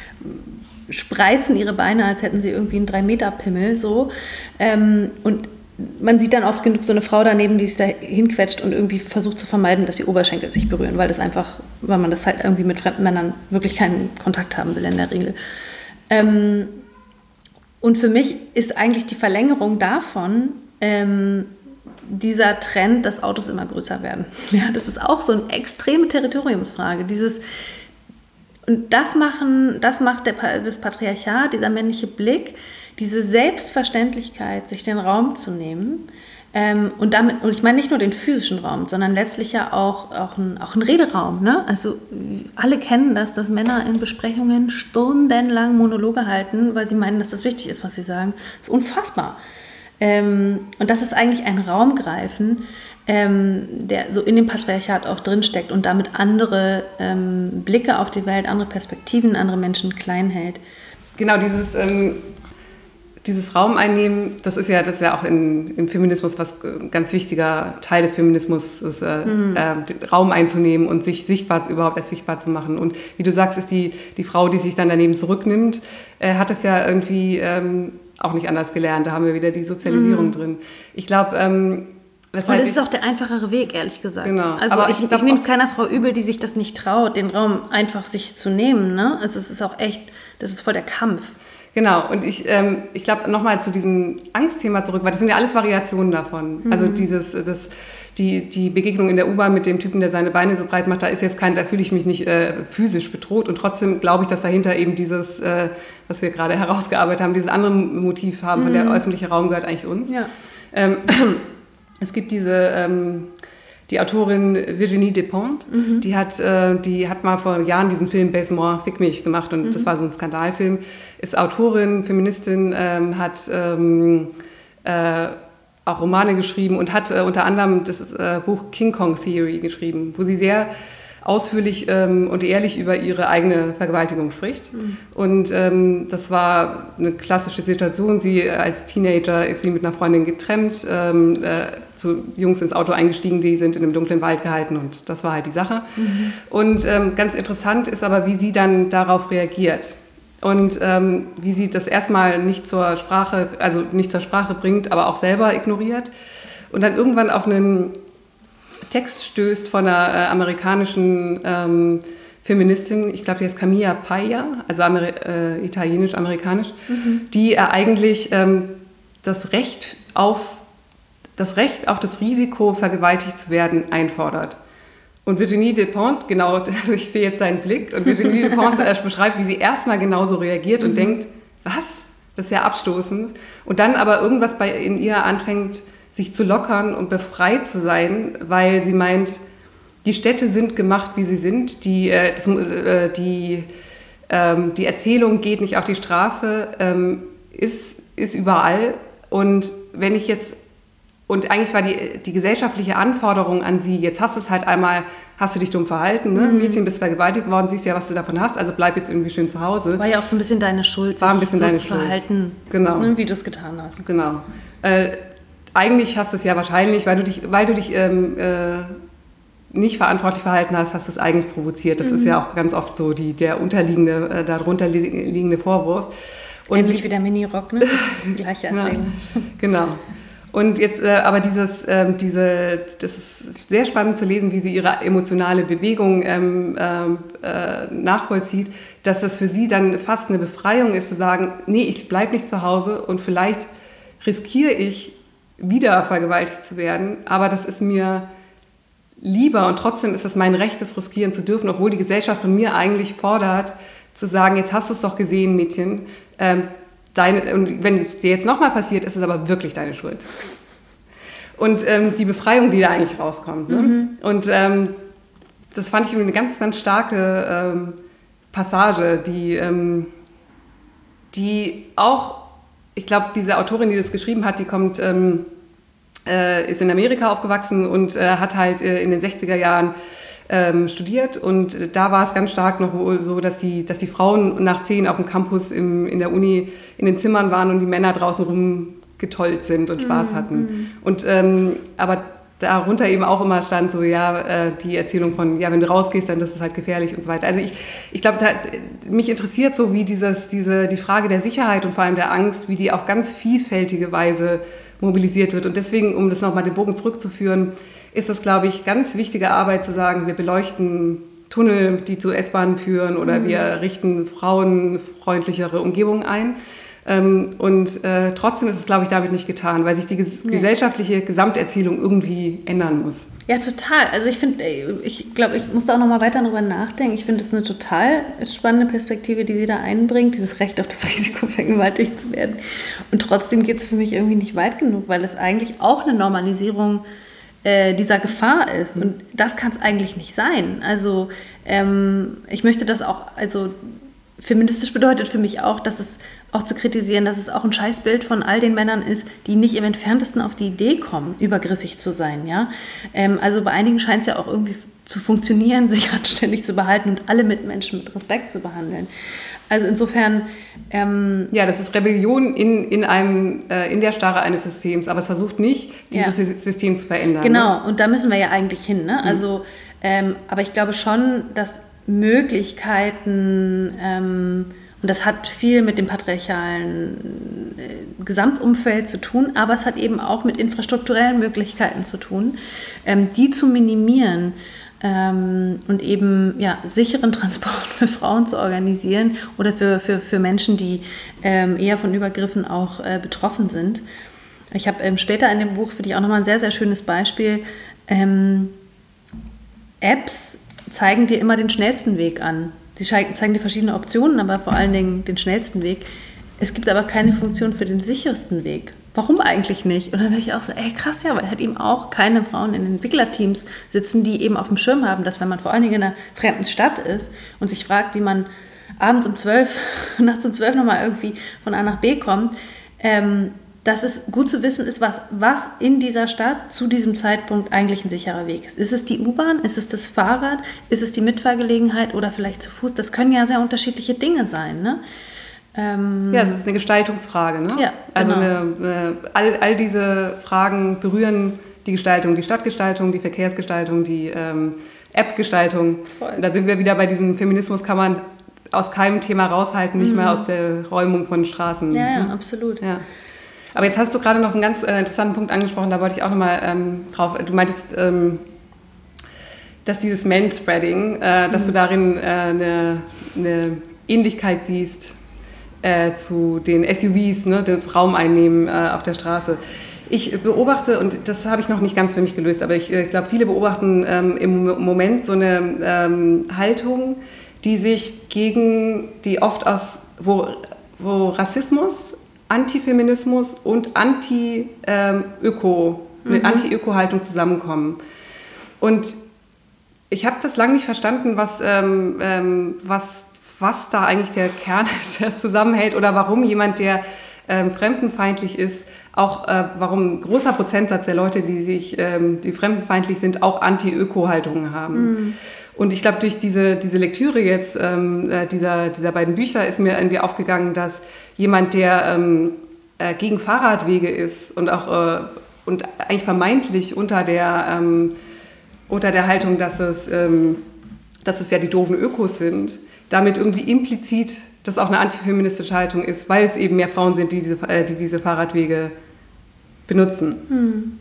Speaker 3: spreizen ihre Beine, als hätten sie irgendwie einen drei Meter Pimmel. So. Ähm, und man sieht dann oft genug so eine Frau daneben, die sich da hinquetscht und irgendwie versucht zu vermeiden, dass die Oberschenkel sich berühren, weil das einfach, weil man das halt irgendwie mit fremden Männern wirklich keinen Kontakt haben will in der Regel. Ähm, und für mich ist eigentlich die Verlängerung davon ähm, dieser Trend, dass Autos immer größer werden. Ja, das ist auch so eine extreme Territoriumsfrage. Dieses, und das machen, das macht der, das Patriarchat, dieser männliche Blick, diese Selbstverständlichkeit, sich den Raum zu nehmen, ähm, und damit, und ich meine nicht nur den physischen Raum, sondern letztlich ja auch, auch, ein, auch ein Rederaum. Ne? Also alle kennen das, dass Männer in Besprechungen stundenlang Monologe halten, weil sie meinen, dass das wichtig ist, was sie sagen. Das ist unfassbar. Ähm, und das ist eigentlich ein Raumgreifen, ähm, der so in dem Patriarchat auch drinsteckt und damit andere ähm, Blicke auf die Welt, andere Perspektiven, andere Menschen klein hält.
Speaker 2: Genau, dieses... Ähm Dieses Raum einnehmen, das ist ja, das ist ja auch in, im Feminismus was ein ganz wichtiger Teil des Feminismus, ist, äh, mhm. äh, Raum einzunehmen und sich sichtbar, überhaupt erst sichtbar zu machen. Und wie du sagst, ist die, die Frau, die sich dann daneben zurücknimmt, äh, hat es ja irgendwie ähm, auch nicht anders gelernt. Da haben wir wieder die Sozialisierung mhm. drin. Ich glaube... Ähm,
Speaker 3: Und das ist auch der einfachere Weg, ehrlich gesagt.
Speaker 2: Genau.
Speaker 3: Also aber ich, ich, ich nehme es keiner Frau übel, die sich das nicht traut, den Raum einfach sich zu nehmen. Ne? Also es ist auch echt, das ist voll der Kampf.
Speaker 2: Genau, und ich, ähm, ich glaube, nochmal zu diesem Angstthema zurück, weil das sind ja alles Variationen davon. Mhm. Also dieses, das, die, die Begegnung in der U-Bahn mit dem Typen, der seine Beine so breit macht, da ist jetzt kein, da fühle ich mich nicht äh, physisch bedroht und trotzdem glaube ich, dass dahinter eben dieses, äh, was wir gerade herausgearbeitet haben, dieses andere Motiv haben, mhm. von der öffentliche Raum gehört eigentlich uns. Ja. Ähm, es gibt diese... Ähm, Die Autorin Virginie Despentes, mhm. die, hat, äh, die hat mal vor Jahren diesen Film Baise-moi, Fick mich gemacht und mhm. das war so ein Skandalfilm. Ist Autorin, Feministin, ähm, hat ähm, äh, auch Romane geschrieben und hat äh, unter anderem das äh, Buch King Kong Theory geschrieben, wo sie sehr ausführlich ähm, und ehrlich über ihre eigene Vergewaltigung spricht. Mhm. Und ähm, das war eine klassische Situation. Sie als Teenager ist sie mit einer Freundin getrennt, ähm, äh, zu Jungs ins Auto eingestiegen, die sind in einem dunklen Wald gehalten und das war halt die Sache. Mhm. Und ähm, ganz interessant ist aber, wie sie dann darauf reagiert. Und ähm, wie sie das erstmal nicht zur Sprache, also nicht zur Sprache bringt, aber auch selber ignoriert. Und dann irgendwann auf einen Text stößt von einer äh, amerikanischen ähm, Feministin, ich glaube, die heißt Camilla Paglia, also Ameri- äh, italienisch-amerikanisch, mhm. die äh, eigentlich ähm, das Recht auf das Recht auf das Risiko, vergewaltigt zu werden, einfordert. Und Virginie Despentes, genau, ich sehe jetzt seinen Blick, und Virginie Despentes beschreibt, wie sie erstmal genauso reagiert mhm. und denkt, was? Das ist ja abstoßend. Und dann aber irgendwas bei in ihr anfängt, sich zu lockern und befreit zu sein, weil sie meint, die Städte sind gemacht, wie sie sind, die, äh, das, äh, die, ähm, die Erzählung geht nicht auf die Straße, ähm, ist, ist überall. Und wenn ich jetzt, und eigentlich war die, die gesellschaftliche Anforderung an sie, jetzt hast du es halt einmal, hast du dich dumm verhalten, ne? Mhm. Mädchen, bist vergewaltigt worden, siehst ja, was du davon hast, also bleib jetzt irgendwie schön zu Hause.
Speaker 3: War ja auch so ein bisschen deine Schuld,
Speaker 2: war ein bisschen
Speaker 3: so
Speaker 2: deine
Speaker 3: zu
Speaker 2: Schuld.
Speaker 3: verhalten,
Speaker 2: genau.
Speaker 3: ne, wie du es getan hast.
Speaker 2: Genau. Äh, eigentlich hast du es ja wahrscheinlich, weil du dich, weil du dich ähm, äh, nicht verantwortlich verhalten hast, hast du es eigentlich provoziert. Das mhm. ist ja auch ganz oft so die, der unterliegende, äh, darunter liegende Vorwurf.
Speaker 3: Und ähnlich wie der Mini-Rock, ne? Das ist die gleiche Erzählung.
Speaker 2: Genau. Und jetzt, äh, aber dieses, ähm, diese, das ist sehr spannend zu lesen, wie sie ihre emotionale Bewegung ähm, äh, nachvollzieht, dass das für sie dann fast eine Befreiung ist, zu sagen, nee, ich bleib nicht zu Hause und vielleicht riskiere ich, wieder vergewaltigt zu werden, aber das ist mir lieber und trotzdem ist das mein Recht, das riskieren zu dürfen, obwohl die Gesellschaft von mir eigentlich fordert, zu sagen, jetzt hast du es doch gesehen, Mädchen, ähm, deine, und wenn es dir jetzt nochmal passiert, ist es aber wirklich deine Schuld. Und ähm, die Befreiung, die da eigentlich rauskommt. Ne? Mhm. Und ähm, das fand ich eine ganz, ganz starke ähm, Passage, die, ähm, die auch, ich glaube, diese Autorin, die das geschrieben hat, die kommt, ähm, äh, ist in Amerika aufgewachsen und äh, hat halt äh, in den sechziger Jahren ähm, studiert. Und äh, da war es ganz stark noch so, dass die, dass die Frauen nach zehn auf dem Campus im, in der Uni in den Zimmern waren und die Männer draußen rumgetollt sind und Spaß mhm. hatten. Und, ähm, aber darunter eben auch immer stand so, ja, äh, die Erzählung von, ja, wenn du rausgehst, dann ist es halt gefährlich und so weiter. Also ich, ich glaube, mich interessiert so, wie dieses, diese, die Frage der Sicherheit und vor allem der Angst, wie die auf ganz vielfältige Weise mobilisiert wird. Und deswegen, um das nochmal den Bogen zurückzuführen, ist das, glaube ich, ganz wichtige Arbeit zu sagen, wir beleuchten Tunnel, die zu S-Bahnen führen oder mhm. wir richten frauenfreundlichere Umgebungen ein. Ähm, und äh, trotzdem ist es, glaube ich, damit nicht getan, weil sich die ges- nee. gesellschaftliche Gesamterzielung irgendwie ändern muss.
Speaker 3: Ja, total. Also ich finde, ich glaube, ich muss da auch noch mal weiter darüber nachdenken. Ich finde, das ist eine total spannende Perspektive, die sie da einbringt, dieses Recht auf das Risiko, vergewaltigt zu werden. Und trotzdem geht es für mich irgendwie nicht weit genug, weil es eigentlich auch eine Normalisierung äh, dieser Gefahr ist. Und das kann es eigentlich nicht sein. Also ähm, ich möchte das auch, also feministisch bedeutet für mich auch, dass es auch zu kritisieren, dass es auch ein Scheißbild von all den Männern ist, die nicht im Entferntesten auf die Idee kommen, übergriffig zu sein. Ja? Ähm, also bei einigen scheint es ja auch irgendwie zu funktionieren, sich anständig zu behalten und alle Mitmenschen mit Respekt zu behandeln. Also insofern... Ähm,
Speaker 2: ja, das ist Rebellion in, in, einem, äh, in der Starre eines Systems, aber es versucht nicht, dieses ja. System zu verändern.
Speaker 3: Genau,
Speaker 2: ne?
Speaker 3: Und da müssen wir ja eigentlich hin. Ne? Also, ähm, aber ich glaube schon, dass Möglichkeiten... Ähm, Und das hat viel mit dem patriarchalen äh, Gesamtumfeld zu tun, aber es hat eben auch mit infrastrukturellen Möglichkeiten zu tun, ähm, die zu minimieren. ähm, und eben ja, sicheren Transport für Frauen zu organisieren oder für, für, für Menschen, die ähm, eher von Übergriffen auch äh, betroffen sind. Ich habe ähm, später in dem Buch, finde ich auch nochmal ein sehr, sehr schönes Beispiel, ähm, Apps zeigen dir immer den schnellsten Weg an. Sie zeigen dir verschiedene Optionen, aber vor allen Dingen den schnellsten Weg. Es gibt aber keine Funktion für den sichersten Weg. Warum eigentlich nicht? Und dann dachte ich auch so, ey krass, ja, weil halt eben auch keine Frauen in Entwicklerteams sitzen, die eben auf dem Schirm haben, dass wenn man vor allen Dingen in einer fremden Stadt ist und sich fragt, wie man abends um zwölf, nachts um zwölf nochmal irgendwie von A nach B kommt, ähm, dass es gut zu wissen ist, was, was in dieser Stadt zu diesem Zeitpunkt eigentlich ein sicherer Weg ist. Ist es die U-Bahn? Ist es das Fahrrad? Ist es die Mitfahrgelegenheit oder vielleicht zu Fuß? Das können ja sehr unterschiedliche Dinge sein, ne? Ähm,
Speaker 2: ja, es ist eine Gestaltungsfrage, ne?
Speaker 3: Ja,
Speaker 2: also
Speaker 3: genau.
Speaker 2: eine, eine, all, all diese Fragen berühren die Gestaltung, die Stadtgestaltung, die Verkehrsgestaltung, die ähm, App-Gestaltung. Da sind wir wieder bei diesem Feminismus, kann man aus keinem Thema raushalten, nicht mhm. mehr aus der Räumung von Straßen.
Speaker 3: Ja, ja, absolut.
Speaker 2: Ja. Aber jetzt hast du gerade noch einen ganz äh, interessanten Punkt angesprochen, da wollte ich auch nochmal ähm, drauf, du meintest, ähm, dass dieses Manspreading, äh, dass mhm. du darin äh, eine, eine Ähnlichkeit siehst äh, zu den S U Vs, ne, das Raumeinnehmen äh, auf der Straße. Ich beobachte, und das habe ich noch nicht ganz für mich gelöst, aber ich, ich glaube, viele beobachten ähm, im Moment so eine ähm, Haltung, die sich gegen, die oft aus, wo, wo Rassismus, Antifeminismus und Anti-Öko, eine mhm. Anti-Öko-Haltung zusammenkommen. Und ich habe das lange nicht verstanden, was, ähm, ähm, was, was da eigentlich der Kern ist, der es zusammenhält, oder warum jemand, der ähm, fremdenfeindlich ist, auch äh, warum ein großer Prozentsatz der Leute, die sich, ähm, die fremdenfeindlich sind, auch Anti-Öko-Haltungen haben. Mhm. Und ich glaube, durch diese, diese Lektüre jetzt ähm, dieser, dieser beiden Bücher ist mir irgendwie aufgegangen, dass jemand, der ähm, äh, gegen Fahrradwege ist und auch äh, und eigentlich vermeintlich unter der, ähm, unter der Haltung, dass es, ähm, dass es ja die doofen Ökos sind, damit irgendwie implizit das auch eine antifeministische Haltung ist, weil es eben mehr Frauen sind, die diese, äh, die diese Fahrradwege benutzen.
Speaker 3: Hm.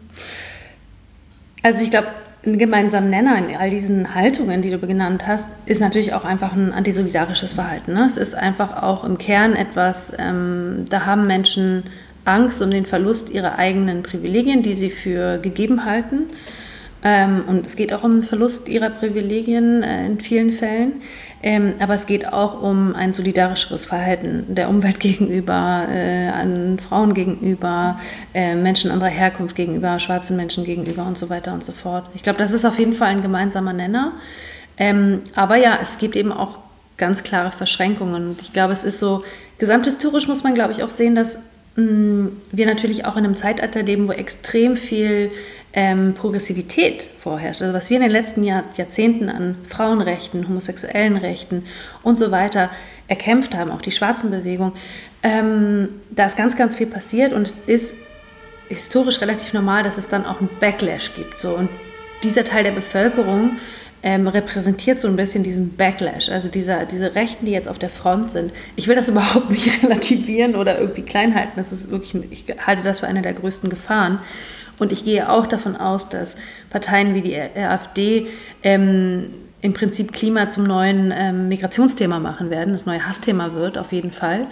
Speaker 3: Also ich glaube, ein gemeinsamer Nenner in all diesen Haltungen, die du genannt hast, ist natürlich auch einfach ein antisolidarisches Verhalten. Ne? Es ist einfach auch im Kern etwas, ähm, da haben Menschen Angst um den Verlust ihrer eigenen Privilegien, die sie für gegeben halten. Ähm, und es geht auch um den Verlust ihrer Privilegien äh, in vielen Fällen. Ähm, aber es geht auch um ein solidarischeres Verhalten der Umwelt gegenüber, äh, an Frauen gegenüber, äh, Menschen anderer Herkunft gegenüber, schwarzen Menschen gegenüber und so weiter und so fort. Ich glaube, das ist auf jeden Fall ein gemeinsamer Nenner. Ähm, aber ja, es gibt eben auch ganz klare Verschränkungen. Und ich glaube, es ist so, gesamthistorisch muss man, glaube ich, auch sehen, dass mh, wir natürlich auch in einem Zeitalter leben, wo extrem viel Ähm, Progressivität vorherrscht. Also was wir in den letzten Jahr, Jahrzehnten an Frauenrechten, homosexuellen Rechten und so weiter erkämpft haben, auch die Schwarzenbewegung, ähm, da ist ganz, ganz viel passiert und es ist historisch relativ normal, dass es dann auch einen Backlash gibt. So. Und dieser Teil der Bevölkerung ähm, repräsentiert so ein bisschen diesen Backlash, also dieser, diese Rechten, die jetzt auf der Front sind. Ich will das überhaupt nicht relativieren oder irgendwie klein halten. Das ist wirklich, ich halte das für eine der größten Gefahren. Und ich gehe auch davon aus, dass Parteien wie die AfD ähm, im Prinzip Klima zum neuen ähm, Migrationsthema machen werden, das neue Hassthema wird, auf jeden Fall.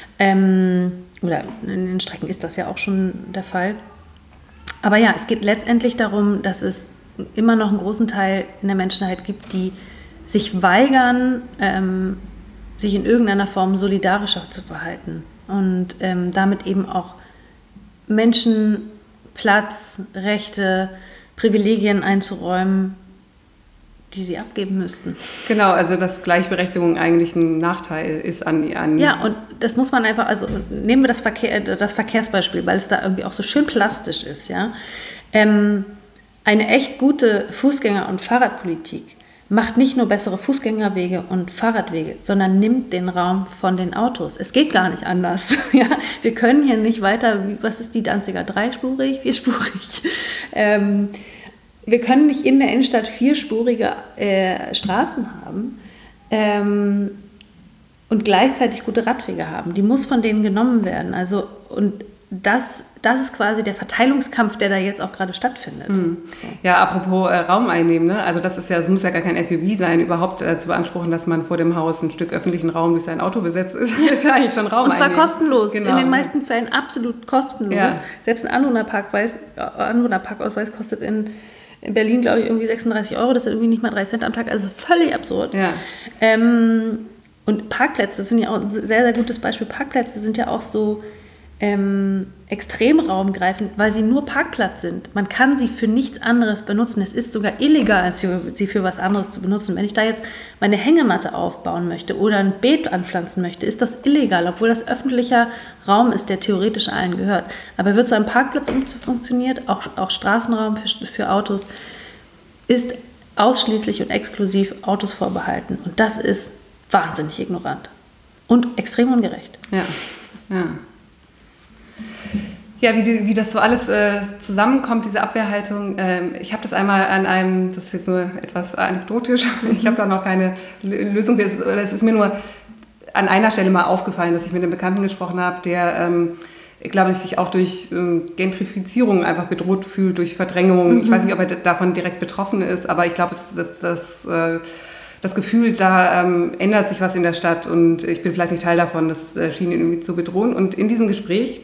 Speaker 3: Ähm, oder in den Strecken ist das ja auch schon der Fall. Aber ja, es geht letztendlich darum, dass es immer noch einen großen Teil in der Menschheit gibt, die sich weigern, ähm, sich in irgendeiner Form solidarischer zu verhalten und ähm, damit eben auch Menschen Platz, Rechte, Privilegien einzuräumen, die sie abgeben müssten.
Speaker 2: Genau, also dass Gleichberechtigung eigentlich ein Nachteil ist an... an
Speaker 3: ja, und das muss man einfach, also nehmen wir das, Verkehr, das Verkehrsbeispiel, weil es da irgendwie auch so schön plastisch ist. Ja? Ähm, eine echt gute Fußgänger- und Fahrradpolitik macht nicht nur bessere Fußgängerwege und Fahrradwege, sondern nimmt den Raum von den Autos. Es geht gar nicht anders. Ja? Wir können hier nicht weiter, was ist die Danziger, dreispurig, vierspurig? Ähm, wir können nicht in der Innenstadt vierspurige äh, Straßen haben ähm, und gleichzeitig gute Radwege haben. Die muss von denen genommen werden. Also, und das, das ist quasi der Verteilungskampf, der da jetzt auch gerade stattfindet. Mhm.
Speaker 2: So. Ja, apropos äh, Raum einnehmen, ne? Also das ist ja, es muss ja gar kein S U V sein, überhaupt äh, zu beanspruchen, dass man vor dem Haus ein Stück öffentlichen Raum durch sein Auto besetzt ist, ist ja eigentlich schon Raum
Speaker 3: Und zwar
Speaker 2: einnehmen.
Speaker 3: kostenlos,
Speaker 2: genau.
Speaker 3: In den meisten Fällen absolut kostenlos. Ja. Selbst ein Anwohnerparkweis, Anwohnerparkausweis kostet in, in Berlin, glaube ich, irgendwie sechsunddreißig Euro, das sind irgendwie nicht mal drei Cent am Tag, also völlig absurd.
Speaker 2: Ja.
Speaker 3: Ähm, und Parkplätze, das finde ich auch ein sehr, sehr gutes Beispiel, Parkplätze sind ja auch so Ähm, extrem raumgreifend, weil sie nur Parkplatz sind. Man kann sie für nichts anderes benutzen. Es ist sogar illegal, sie für was anderes zu benutzen. Wenn ich da jetzt meine Hängematte aufbauen möchte oder ein Beet anpflanzen möchte, ist das illegal, obwohl das öffentlicher Raum ist, der theoretisch allen gehört. Aber wird so ein Parkplatz funktioniert, auch, auch Straßenraum für, für Autos, ist ausschließlich und exklusiv Autos vorbehalten. Und das ist wahnsinnig ignorant und extrem ungerecht.
Speaker 2: Ja, ja. Ja, wie, die, wie das so alles äh, zusammenkommt, diese Abwehrhaltung. Ähm, ich habe das einmal an einem, das ist jetzt nur etwas anekdotisch, mhm. ich habe da noch keine Lösung. Es ist mir nur an einer Stelle mal aufgefallen, dass ich mit einem Bekannten gesprochen habe, der, ähm, glaube ich, sich auch durch ähm, Gentrifizierung einfach bedroht fühlt, durch Verdrängung. Mhm. Ich weiß nicht, ob er davon direkt betroffen ist, aber ich glaube, das, das, äh, das Gefühl, da ähm, ändert sich was in der Stadt und ich bin vielleicht nicht Teil davon. Das äh, schien ihn irgendwie zu bedrohen. Und in diesem Gespräch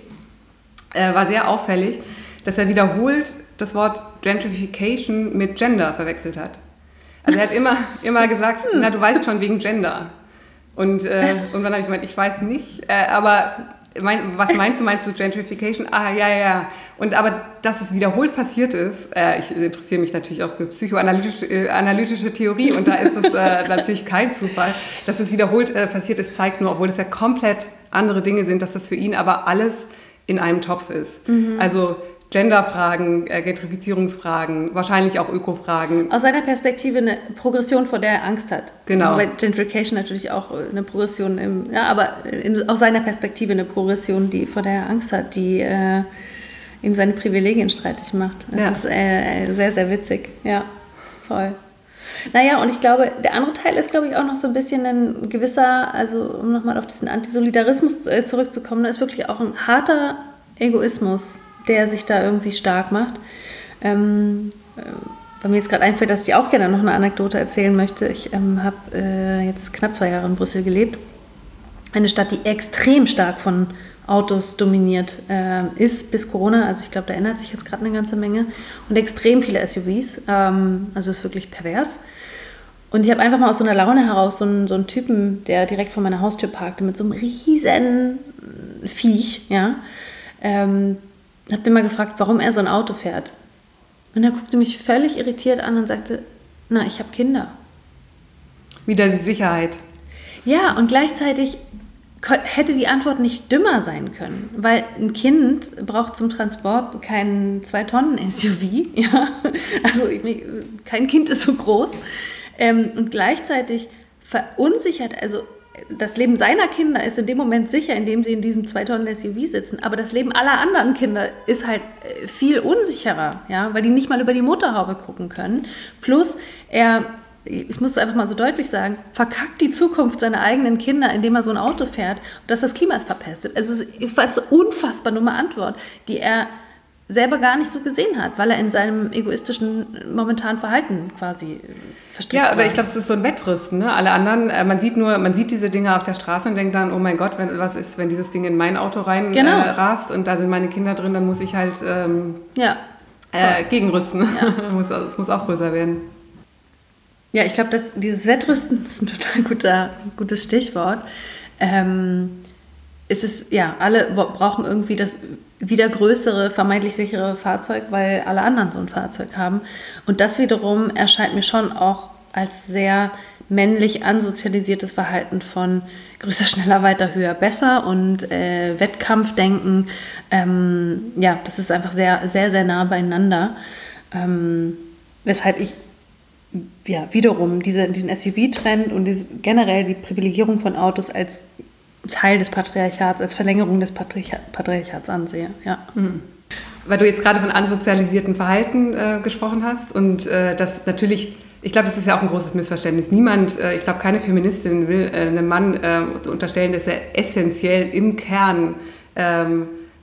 Speaker 2: Äh, war sehr auffällig, dass er wiederholt das Wort Gentrification mit Gender verwechselt hat. Also er hat immer, immer gesagt, hm. na du weißt schon wegen Gender. Und, äh, und dann habe ich gemeint, ich weiß nicht, äh, aber mein, was meinst du, meinst du Gentrification? Ah, ja, ja. Und aber, dass es wiederholt passiert ist, äh, ich interessiere mich natürlich auch für psychoanalytische äh, analytische Theorie und da ist es äh, natürlich kein Zufall, dass es wiederholt äh, passiert ist, zeigt nur, obwohl es ja komplett andere Dinge sind, dass das für ihn aber alles in einem Topf ist. Mhm. Also Genderfragen, äh, Gentrifizierungsfragen, wahrscheinlich auch Ökofragen.
Speaker 3: Aus seiner Perspektive eine Progression, vor der er Angst hat.
Speaker 2: Genau.
Speaker 3: Bei Gentrification natürlich auch eine Progression, im, ja, aber in, aus seiner Perspektive eine Progression, die, vor der er Angst hat, die äh, ihm seine Privilegien streitig macht. Das ja. ist äh, sehr, sehr witzig. Ja, voll. Naja, und ich glaube, der andere Teil ist, glaube ich, auch noch so ein bisschen ein gewisser, also um nochmal auf diesen Antisolidarismus äh, zurückzukommen, da ist wirklich auch ein harter Egoismus, der sich da irgendwie stark macht. Ähm, äh, weil mir jetzt gerade einfällt, dass ich auch gerne noch eine Anekdote erzählen möchte. Ich ähm, habe äh, jetzt knapp zwei Jahre in Brüssel gelebt. Eine Stadt, die extrem stark von Autos dominiert äh, ist bis Corona. Also ich glaube, da ändert sich jetzt gerade eine ganze Menge. Und extrem viele S U Vs. Ähm, also es ist wirklich pervers. Und ich habe einfach mal aus so einer Laune heraus so einen, so einen Typen, der direkt vor meiner Haustür parkte, mit so einem riesen Viech, ja. Ähm, habe den mal gefragt, warum er so ein Auto fährt. Und er guckte mich völlig irritiert an und sagte, na, ich habe Kinder.
Speaker 2: Wieder die Sicherheit.
Speaker 3: Ja, und gleichzeitig hätte die Antwort nicht dümmer sein können, weil ein Kind braucht zum Transport keinen zwei Tonnen S U V, ja, also kein Kind ist so groß ähm, und gleichzeitig verunsichert, also das Leben seiner Kinder ist in dem Moment sicher, indem sie in diesem zwei Tonnen S U V sitzen, aber das Leben aller anderen Kinder ist halt viel unsicherer, ja, weil die nicht mal über die Motorhaube gucken können, plus er ich muss es einfach mal so deutlich sagen, verkackt die Zukunft seiner eigenen Kinder, indem er so ein Auto fährt und dass das Klima verpestet. Also es war eine unfassbar dumme Antwort, die er selber gar nicht so gesehen hat, weil er in seinem egoistischen momentanen Verhalten quasi verstrickt war.
Speaker 2: Ja, aber ich glaube, es ist so ein Wettrüsten. Ne? Alle anderen, äh, man sieht nur, man sieht diese Dinge auf der Straße und denkt dann, oh mein Gott, wenn, was ist, wenn dieses Ding in mein Auto rein genau. äh, rast und da sind meine Kinder drin, dann muss ich halt ähm,
Speaker 3: ja.
Speaker 2: äh, gegenrüsten. Ja. muss, es muss auch größer werden.
Speaker 3: Ja, ich glaube, dieses Wettrüsten ist ein total guter, gutes Stichwort. Ähm, es ist, ja, alle brauchen irgendwie das wieder größere, vermeintlich sichere Fahrzeug, weil alle anderen so ein Fahrzeug haben. Und das wiederum erscheint mir schon auch als sehr männlich ansozialisiertes Verhalten von größer, schneller, weiter, höher, besser und äh, Wettkampfdenken. Ähm, ja, das ist einfach sehr, sehr, sehr nah beieinander. Ähm, weshalb ich ja, wiederum diese, diesen S U V-Trend und diese, generell die Privilegierung von Autos als Teil des Patriarchats, als Verlängerung des Patriarcha- Patriarchats ansehe. Ja.
Speaker 2: Mhm. Weil du jetzt gerade von ansozialisiertem Verhalten äh, gesprochen hast und äh, das natürlich, ich glaube, das ist ja auch ein großes Missverständnis. Niemand, äh, ich glaube, keine Feministin will äh, einem Mann äh, unterstellen, dass er essentiell im Kern ähm,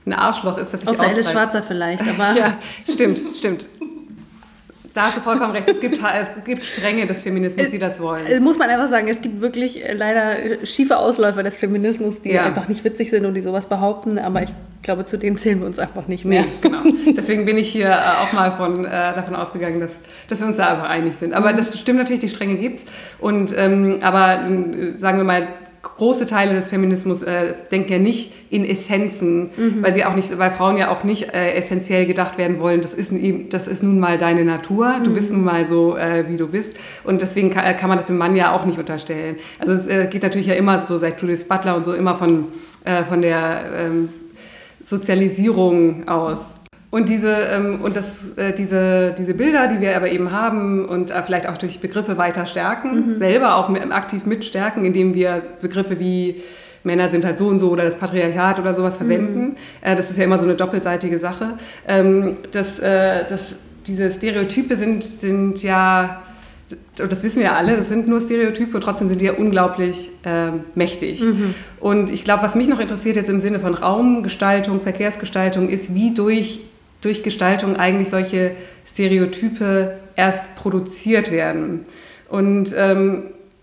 Speaker 2: ein Arschloch ist, das sich
Speaker 3: außer
Speaker 2: ausbreitet.
Speaker 3: Alice Schwarzer vielleicht, aber...
Speaker 2: Ja, stimmt, stimmt. Da hast du vollkommen recht. Es gibt, es gibt Stränge des Feminismus, die das wollen.
Speaker 3: Muss man einfach sagen, es gibt wirklich leider schiefe Ausläufer des Feminismus, die ja. einfach nicht witzig sind und die sowas behaupten. Aber ich glaube, zu denen zählen wir uns einfach nicht mehr.
Speaker 2: Nee, genau. Deswegen bin ich hier auch mal von, äh, davon ausgegangen, dass, dass wir uns da einfach einig sind. Aber das stimmt natürlich, die Stränge gibt's. Und, ähm, aber äh, sagen wir mal, große Teile des Feminismus äh, denken ja nicht in Essenzen, mhm. weil sie auch nicht, weil Frauen ja auch nicht äh, essentiell gedacht werden wollen. Das ist, das ist nun mal deine Natur. Du mhm. bist nun mal so, äh, wie du bist. Und deswegen kann, kann man das dem Mann ja auch nicht unterstellen. Also es äh, geht natürlich ja immer so seit Judith Butler und so immer von äh, von der ähm, Sozialisierung aus. Und diese, ähm, und das, äh, diese, diese Bilder, die wir aber eben haben und äh, vielleicht auch durch Begriffe weiter stärken, mhm. selber auch mit, aktiv mitstärken, indem wir Begriffe wie Männer sind halt so und so oder das Patriarchat oder sowas verwenden. Mhm. Äh, das ist ja immer so eine doppelseitige Sache. Ähm, das, äh, das, diese Stereotype sind, sind ja, das wissen wir alle, das sind nur Stereotype und trotzdem sind die ja unglaublich äh, mächtig. Mhm. Und ich glaube, was mich noch interessiert jetzt im Sinne von Raumgestaltung, Verkehrsgestaltung, ist, wie durch durch Gestaltung eigentlich solche Stereotype erst produziert werden. Und, ähm,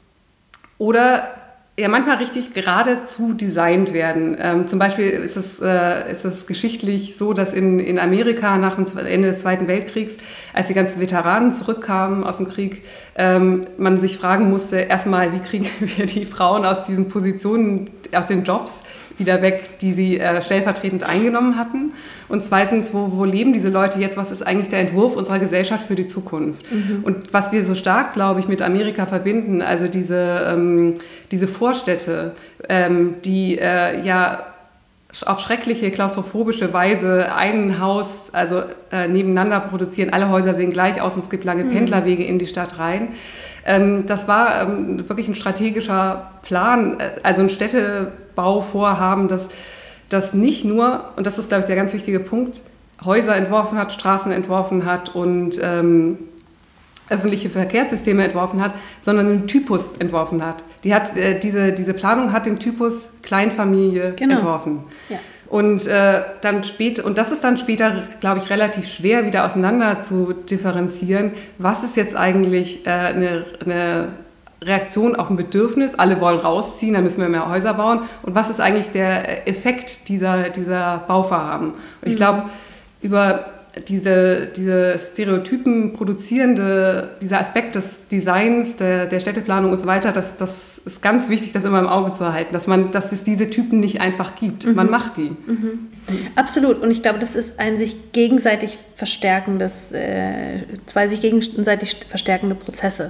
Speaker 2: oder ja manchmal richtig geradezu designt werden. Ähm, zum Beispiel ist es, äh, ist es geschichtlich so, dass in, in Amerika nach dem Ende des Zweiten Weltkriegs, als die ganzen Veteranen zurückkamen aus dem Krieg, ähm, man sich fragen musste, erstmal, wie kriegen wir die Frauen aus diesen Positionen, aus den Jobs wieder weg, die sie äh, stellvertretend eingenommen hatten. Und zweitens, wo, wo leben diese Leute jetzt? Was ist eigentlich der Entwurf unserer Gesellschaft für die Zukunft? Mhm. Und was wir so stark, glaube ich, mit Amerika verbinden, also diese, ähm, diese Vorstädte, ähm, die äh, ja auf schreckliche, klaustrophobische Weise ein Haus also äh, nebeneinander produzieren. Alle Häuser sehen gleich aus und es gibt lange mhm. Pendlerwege in die Stadt rein. Ähm, das war ähm, wirklich ein strategischer Plan, äh, also ein Städtebauvorhaben, das, das nicht nur, und das ist, glaube ich, der ganz wichtige Punkt, Häuser entworfen hat, Straßen entworfen hat und ähm, öffentliche Verkehrssysteme entworfen hat, sondern einen Typus entworfen hat. Die hat äh, diese, diese Planung hat den Typus Kleinfamilie genau. entworfen. Ja. Und, äh, dann spät, und das ist dann später, glaube ich, relativ schwer wieder auseinander zu differenzieren. Was ist jetzt eigentlich äh, eine, eine Reaktion auf ein Bedürfnis? Alle wollen rausziehen, dann müssen wir mehr Häuser bauen. Und was ist eigentlich der Effekt dieser, dieser Bauvorhaben? Und ich glaube, über diese, diese Stereotypen produzierende, dieser Aspekt des Designs, der, der Städteplanung und so weiter, das, das ist ganz wichtig, das immer im Auge zu halten, dass man, dass es diese Typen nicht einfach gibt. Mhm. Man macht die.
Speaker 3: Mhm. Absolut. Und ich glaube, das ist ein sich gegenseitig verstärkendes, äh, zwei sich gegenseitig verstärkende Prozesse.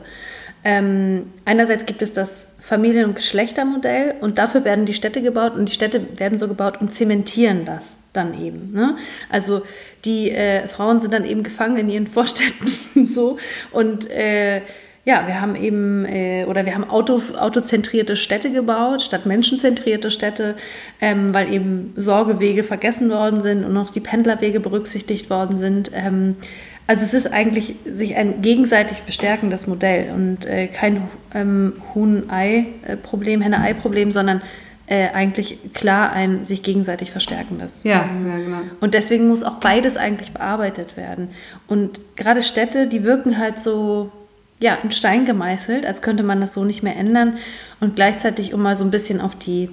Speaker 3: Ähm, einerseits gibt es das Familien- und Geschlechtermodell und dafür werden die Städte gebaut und die Städte werden so gebaut und zementieren das dann eben. Ne? Also die äh, Frauen sind dann eben gefangen in ihren Vorstädten so und äh, ja, wir haben eben äh, oder wir haben Auto, autozentrierte Städte gebaut statt menschenzentrierte Städte, ähm, weil eben Sorgewege vergessen worden sind und noch die Pendlerwege berücksichtigt worden sind. Ähm, Also es ist eigentlich sich ein gegenseitig bestärkendes Modell und äh, kein ähm, Huhn-Ei-Problem, Henne-Ei-Problem, sondern äh, eigentlich klar ein sich gegenseitig verstärkendes.
Speaker 2: Ja, ähm, ja, genau.
Speaker 3: Und deswegen muss auch beides eigentlich bearbeitet werden. Und gerade Städte, die wirken halt so, ja, in Stein gemeißelt, als könnte man das so nicht mehr ändern. Und gleichzeitig, um mal so ein bisschen auf die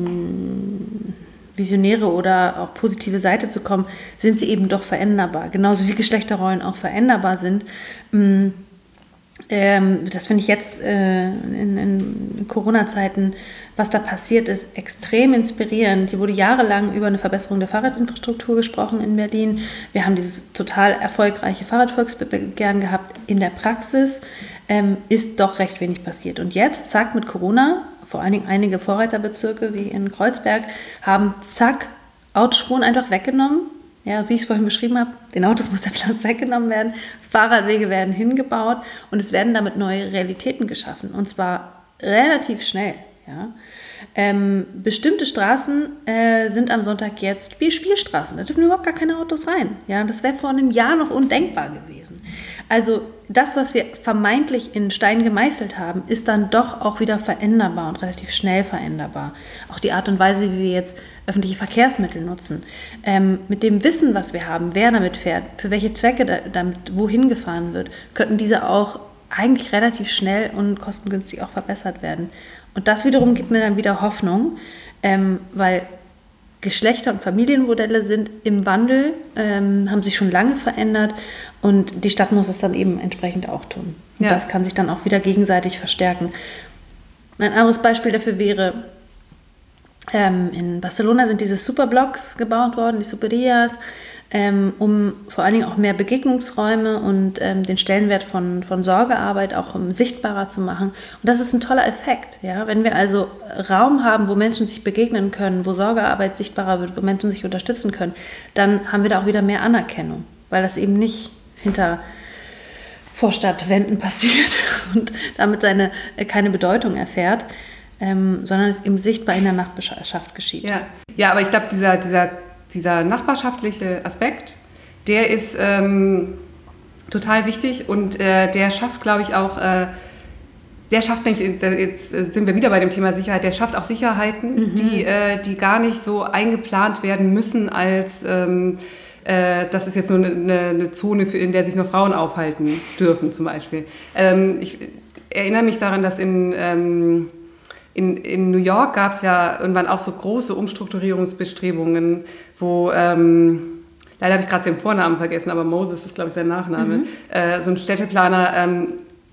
Speaker 3: mh, visionäre oder auch positive Seite zu kommen, sind sie eben doch veränderbar. Genauso wie Geschlechterrollen auch veränderbar sind. Ähm, das finde ich jetzt äh, in, in Corona-Zeiten, was da passiert ist, extrem inspirierend. Hier wurde jahrelang über eine Verbesserung der Fahrradinfrastruktur gesprochen in Berlin. Wir haben dieses total erfolgreiche Fahrradvolksbegehren gehabt. In der Praxis ähm, ist doch recht wenig passiert. Und jetzt, zack, mit Corona, vor allen Dingen einige Vorreiterbezirke wie in Kreuzberg, haben zack, Autospuren einfach weggenommen. Ja, wie ich es vorhin beschrieben habe, den Autos muss der Platz weggenommen werden, Fahrradwege werden hingebaut und es werden damit neue Realitäten geschaffen und zwar relativ schnell. Ja. Ähm, bestimmte Straßen äh, sind am Sonntag jetzt wie Spielstraßen. Da dürfen überhaupt gar keine Autos rein. Ja, das wäre vor einem Jahr noch undenkbar gewesen. Also das, was wir vermeintlich in Stein gemeißelt haben, ist dann doch auch wieder veränderbar und relativ schnell veränderbar. Auch die Art und Weise, wie wir jetzt öffentliche Verkehrsmittel nutzen. Ähm, mit dem Wissen, was wir haben, wer damit fährt, für welche Zwecke da, damit wohin gefahren wird, könnten diese auch eigentlich relativ schnell und kostengünstig auch verbessert werden. Und das wiederum gibt mir dann wieder Hoffnung, ähm, weil Geschlechter- und Familienmodelle sind im Wandel, ähm, haben sich schon lange verändert und die Stadt muss es dann eben entsprechend auch tun. Und ja. Das kann sich dann auch wieder gegenseitig verstärken. Ein anderes Beispiel dafür wäre, ähm, in Barcelona sind diese Superblocks gebaut worden, die Superias, ähm, um vor allen Dingen auch mehr Begegnungsräume und ähm, den Stellenwert von, von Sorgearbeit auch um, sichtbarer zu machen. Und das ist ein toller Effekt. Ja? Wenn wir also Raum haben, wo Menschen sich begegnen können, wo Sorgearbeit sichtbarer wird, wo Menschen sich unterstützen können, dann haben wir da auch wieder mehr Anerkennung, weil das eben nicht hinter Vorstadtwänden passiert und damit seine, äh, keine Bedeutung erfährt, ähm, sondern es eben sichtbar in der Nachbarschaft geschieht.
Speaker 2: Ja, ja, aber ich glaube, dieser, dieser Dieser nachbarschaftliche Aspekt, der ist ähm, total wichtig und äh, der schafft, glaube ich, auch, äh, der schafft nämlich, jetzt sind wir wieder bei dem Thema Sicherheit, der schafft auch Sicherheiten, mhm. die, äh, die gar nicht so eingeplant werden müssen, als ähm, äh, das ist jetzt nur eine, eine Zone, für, in der sich nur Frauen aufhalten dürfen zum Beispiel. Ähm, ich erinnere mich daran, dass in... Ähm, In, in New York gab es ja irgendwann auch so große Umstrukturierungsbestrebungen, wo, ähm, leider habe ich gerade seinen Vornamen vergessen, aber Moses ist, glaube ich, sein Nachname, mhm. äh, so ein Städteplaner ähm,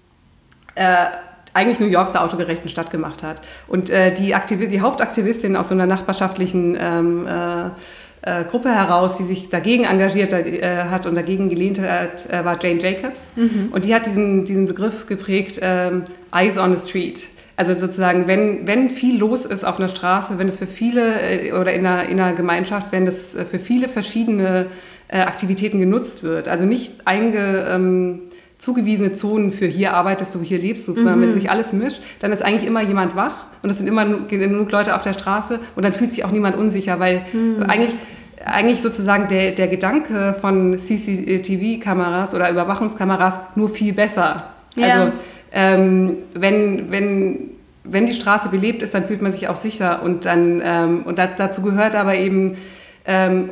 Speaker 2: äh, eigentlich New York zur autogerechten Stadt gemacht hat. Und äh, die, Aktiv- die Hauptaktivistin aus so einer nachbarschaftlichen ähm, äh, äh, Gruppe heraus, die sich dagegen engagiert äh, hat und dagegen gelehnt hat, äh, war Jane Jacobs. Mhm. Und die hat diesen, diesen Begriff geprägt, ähm, Eyes on the Street. Also sozusagen, wenn, wenn viel los ist auf einer Straße, wenn es für viele äh, oder in einer, in einer Gemeinschaft, wenn das für viele verschiedene äh, Aktivitäten genutzt wird, also nicht einge, ähm, zugewiesene Zonen für hier arbeitest du, hier lebst du, sondern mhm. wenn sich alles mischt, dann ist eigentlich immer jemand wach und es sind immer genug Leute auf der Straße und dann fühlt sich auch niemand unsicher, weil mhm. eigentlich, eigentlich sozusagen der, der Gedanke von C C T V-Kameras oder Überwachungskameras nur viel besser. Ja. Also ähm, wenn, wenn, wenn die Straße belebt ist, dann fühlt man sich auch sicher und, dann, ähm, und da, dazu gehört aber eben, ähm,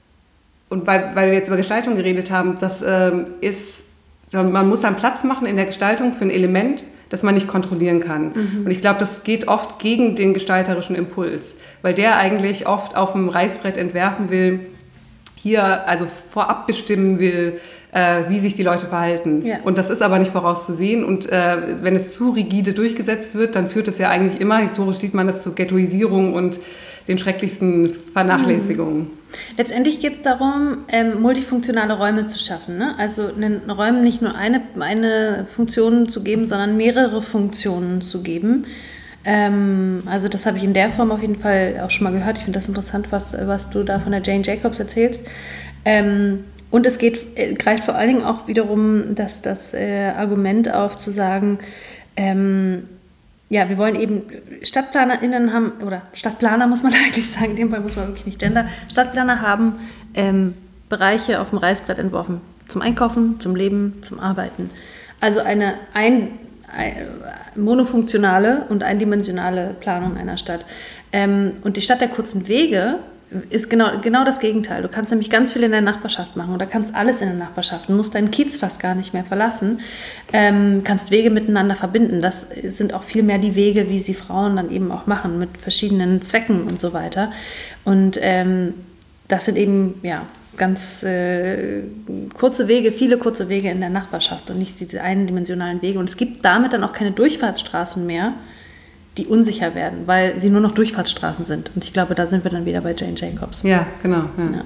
Speaker 2: und weil, weil wir jetzt über Gestaltung geredet haben, das ähm, ist, man muss dann Platz machen in der Gestaltung für ein Element, das man nicht kontrollieren kann. Mhm. Und ich glaube, das geht oft gegen den gestalterischen Impuls, weil der eigentlich oft auf dem Reißbrett entwerfen will, hier also vorab bestimmen will, äh, wie sich die Leute verhalten. Ja. Und das ist aber nicht vorauszusehen. Und äh, wenn es zu rigide durchgesetzt wird, dann führt es ja eigentlich immer, historisch sieht man das, zu Ghettoisierung und den schrecklichsten Vernachlässigungen.
Speaker 3: Mhm. Letztendlich geht es darum, ähm, multifunktionale Räume zu schaffen. Ne? Also den Räumen nicht nur eine, eine Funktion zu geben, sondern mehrere Funktionen zu geben. Ähm, also das habe ich in der Form auf jeden Fall auch schon mal gehört. Ich finde das interessant, was, was du da von der Jane Jacobs erzählst. Ähm, und es geht, äh, greift vor allen Dingen auch wiederum das, das äh, Argument auf, zu sagen, ähm, ja, wir wollen eben StadtplanerInnen haben, oder Stadtplaner muss man eigentlich sagen, in dem Fall muss man wirklich nicht gender, Stadtplaner haben ähm, Bereiche auf dem Reißbrett entworfen. Zum Einkaufen, zum Leben, zum Arbeiten. Also eine ein, ein, monofunktionale und eindimensionale Planung einer Stadt. Ähm, und die Stadt der kurzen Wege ist genau, genau das Gegenteil. Du kannst nämlich ganz viel in der Nachbarschaft machen oder kannst alles in der Nachbarschaft. Du musst deinen Kiez fast gar nicht mehr verlassen. Ähm, kannst Wege miteinander verbinden. Das sind auch viel mehr die Wege, wie sie Frauen dann eben auch machen, mit verschiedenen Zwecken und so weiter. Und ähm, das sind eben, ja, ganz äh, kurze Wege, viele kurze Wege in der Nachbarschaft und nicht diese eindimensionalen Wege. Und es gibt damit dann auch keine Durchfahrtsstraßen mehr, die unsicher werden, weil sie nur noch Durchfahrtsstraßen sind. Und ich glaube, da sind wir dann wieder bei Jane Jacobs.
Speaker 2: Ja, genau. Ja, ja.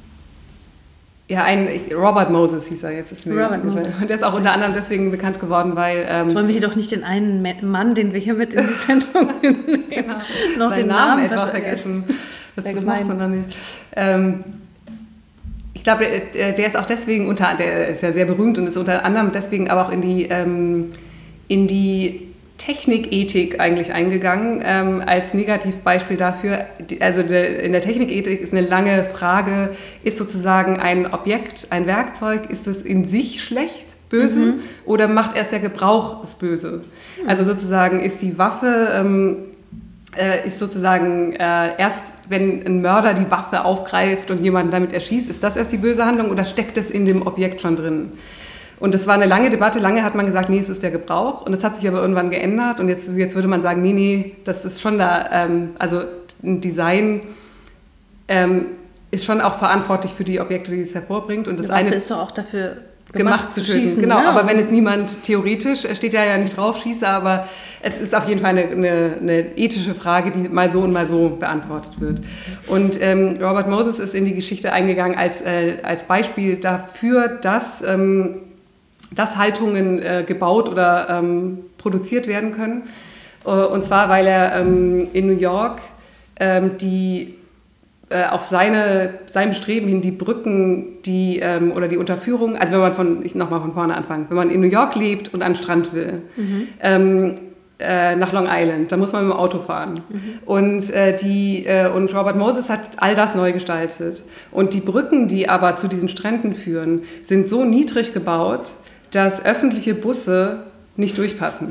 Speaker 2: ja ein Robert Moses hieß er jetzt. Ist mir
Speaker 3: Robert Moses.
Speaker 2: Und der ist auch unter anderem deswegen bekannt geworden, weil... Ähm,
Speaker 3: wollen wir hier doch nicht den einen Mann, den wir hier mit in die Sendung nehmen,
Speaker 2: genau.
Speaker 3: noch
Speaker 2: Seinen
Speaker 3: den
Speaker 2: Namen
Speaker 3: Namen
Speaker 2: etwa vergessen. Das, das macht man dann nicht. Ähm, ich glaube, der ist auch deswegen unter... Der ist ja sehr berühmt und ist unter anderem deswegen aber auch in die... Ähm, in die Technikethik eigentlich eingegangen, ähm, als Negativbeispiel dafür. Also de, in der Technikethik ist eine lange Frage, ist sozusagen ein Objekt, ein Werkzeug, ist es in sich schlecht, böse, mhm. oder macht erst der Gebrauch das Böse? Mhm. Also sozusagen ist die Waffe, ähm, äh, ist sozusagen äh, erst, wenn ein Mörder die Waffe aufgreift und jemanden damit erschießt, ist das erst die böse Handlung oder steckt es in dem Objekt schon drin? Und das war eine lange Debatte. Lange hat man gesagt, nee, es ist der Gebrauch. Und das hat sich aber irgendwann geändert. Und jetzt, jetzt würde man sagen, nee, nee, das ist schon da. Ähm, also ein Design ähm, ist schon auch verantwortlich für die Objekte, die es hervorbringt. Und das
Speaker 3: die Waffe
Speaker 2: eine
Speaker 3: ist doch auch dafür gemacht,
Speaker 2: gemacht zu töten.
Speaker 3: Schießen.
Speaker 2: Genau,
Speaker 3: Ja.
Speaker 2: aber wenn es niemand theoretisch, steht ja ja nicht drauf, schieße, aber es ist auf jeden Fall eine, eine, eine ethische Frage, die mal so und mal so beantwortet wird. Und ähm, Robert Moses ist in die Geschichte eingegangen als, äh, als Beispiel dafür, dass... Ähm, dass Haltungen äh, gebaut oder ähm, produziert werden können. Äh, und zwar, weil er ähm, in New York ähm, die, äh, auf seine, sein Bestreben hin die Brücken die, ähm, oder die Unterführung, also wenn man von, ich nochmal von vorne anfangen, wenn man in New York lebt und an den Strand will, mhm. ähm, äh, nach Long Island, da muss man mit dem Auto fahren. Mhm. Und, äh, die, äh, und Robert Moses hat all das neu gestaltet. Und die Brücken, die aber zu diesen Stränden führen, sind so niedrig gebaut, dass öffentliche Busse nicht durchpassen.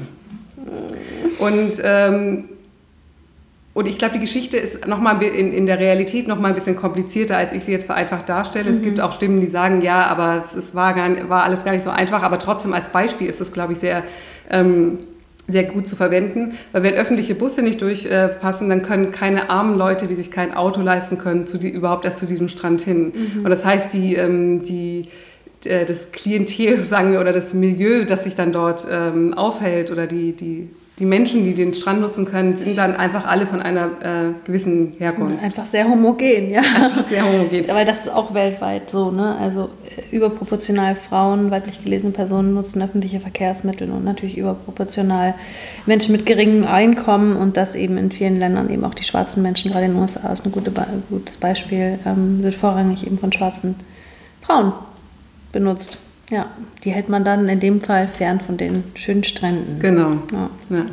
Speaker 2: Und, ähm, und ich glaube, die Geschichte ist noch mal in, in der Realität noch mal ein bisschen komplizierter, als ich sie jetzt vereinfacht darstelle. Mhm. Es gibt auch Stimmen, die sagen, ja, aber es ist, war, gar, war alles gar nicht so einfach. Aber trotzdem als Beispiel ist es, glaube ich, sehr, ähm, sehr gut zu verwenden. Weil wenn öffentliche Busse nicht durchpassen, dann können keine armen Leute, die sich kein Auto leisten können, zu die, überhaupt erst zu diesem Strand hin. Mhm. Und das heißt, die... Ähm, die das Klientel, sagen wir, oder das Milieu, das sich dann dort ähm, aufhält oder die, die, die Menschen, die den Strand nutzen können, sind dann einfach alle von einer äh, gewissen Herkunft.
Speaker 3: Einfach sehr homogen, ja.
Speaker 2: Einfach sehr homogen.
Speaker 3: Aber das ist auch weltweit so, ne? Also überproportional Frauen, weiblich gelesene Personen nutzen öffentliche Verkehrsmittel und natürlich überproportional Menschen mit geringem Einkommen und das eben in vielen Ländern, eben auch die schwarzen Menschen, gerade in den U S A ist ein gute, gutes Beispiel, ähm, wird vorrangig eben von schwarzen Frauen benutzt. Ja, die hält man dann in dem Fall fern von den schönen Stränden.
Speaker 2: Genau.
Speaker 3: Ja.
Speaker 2: Ja.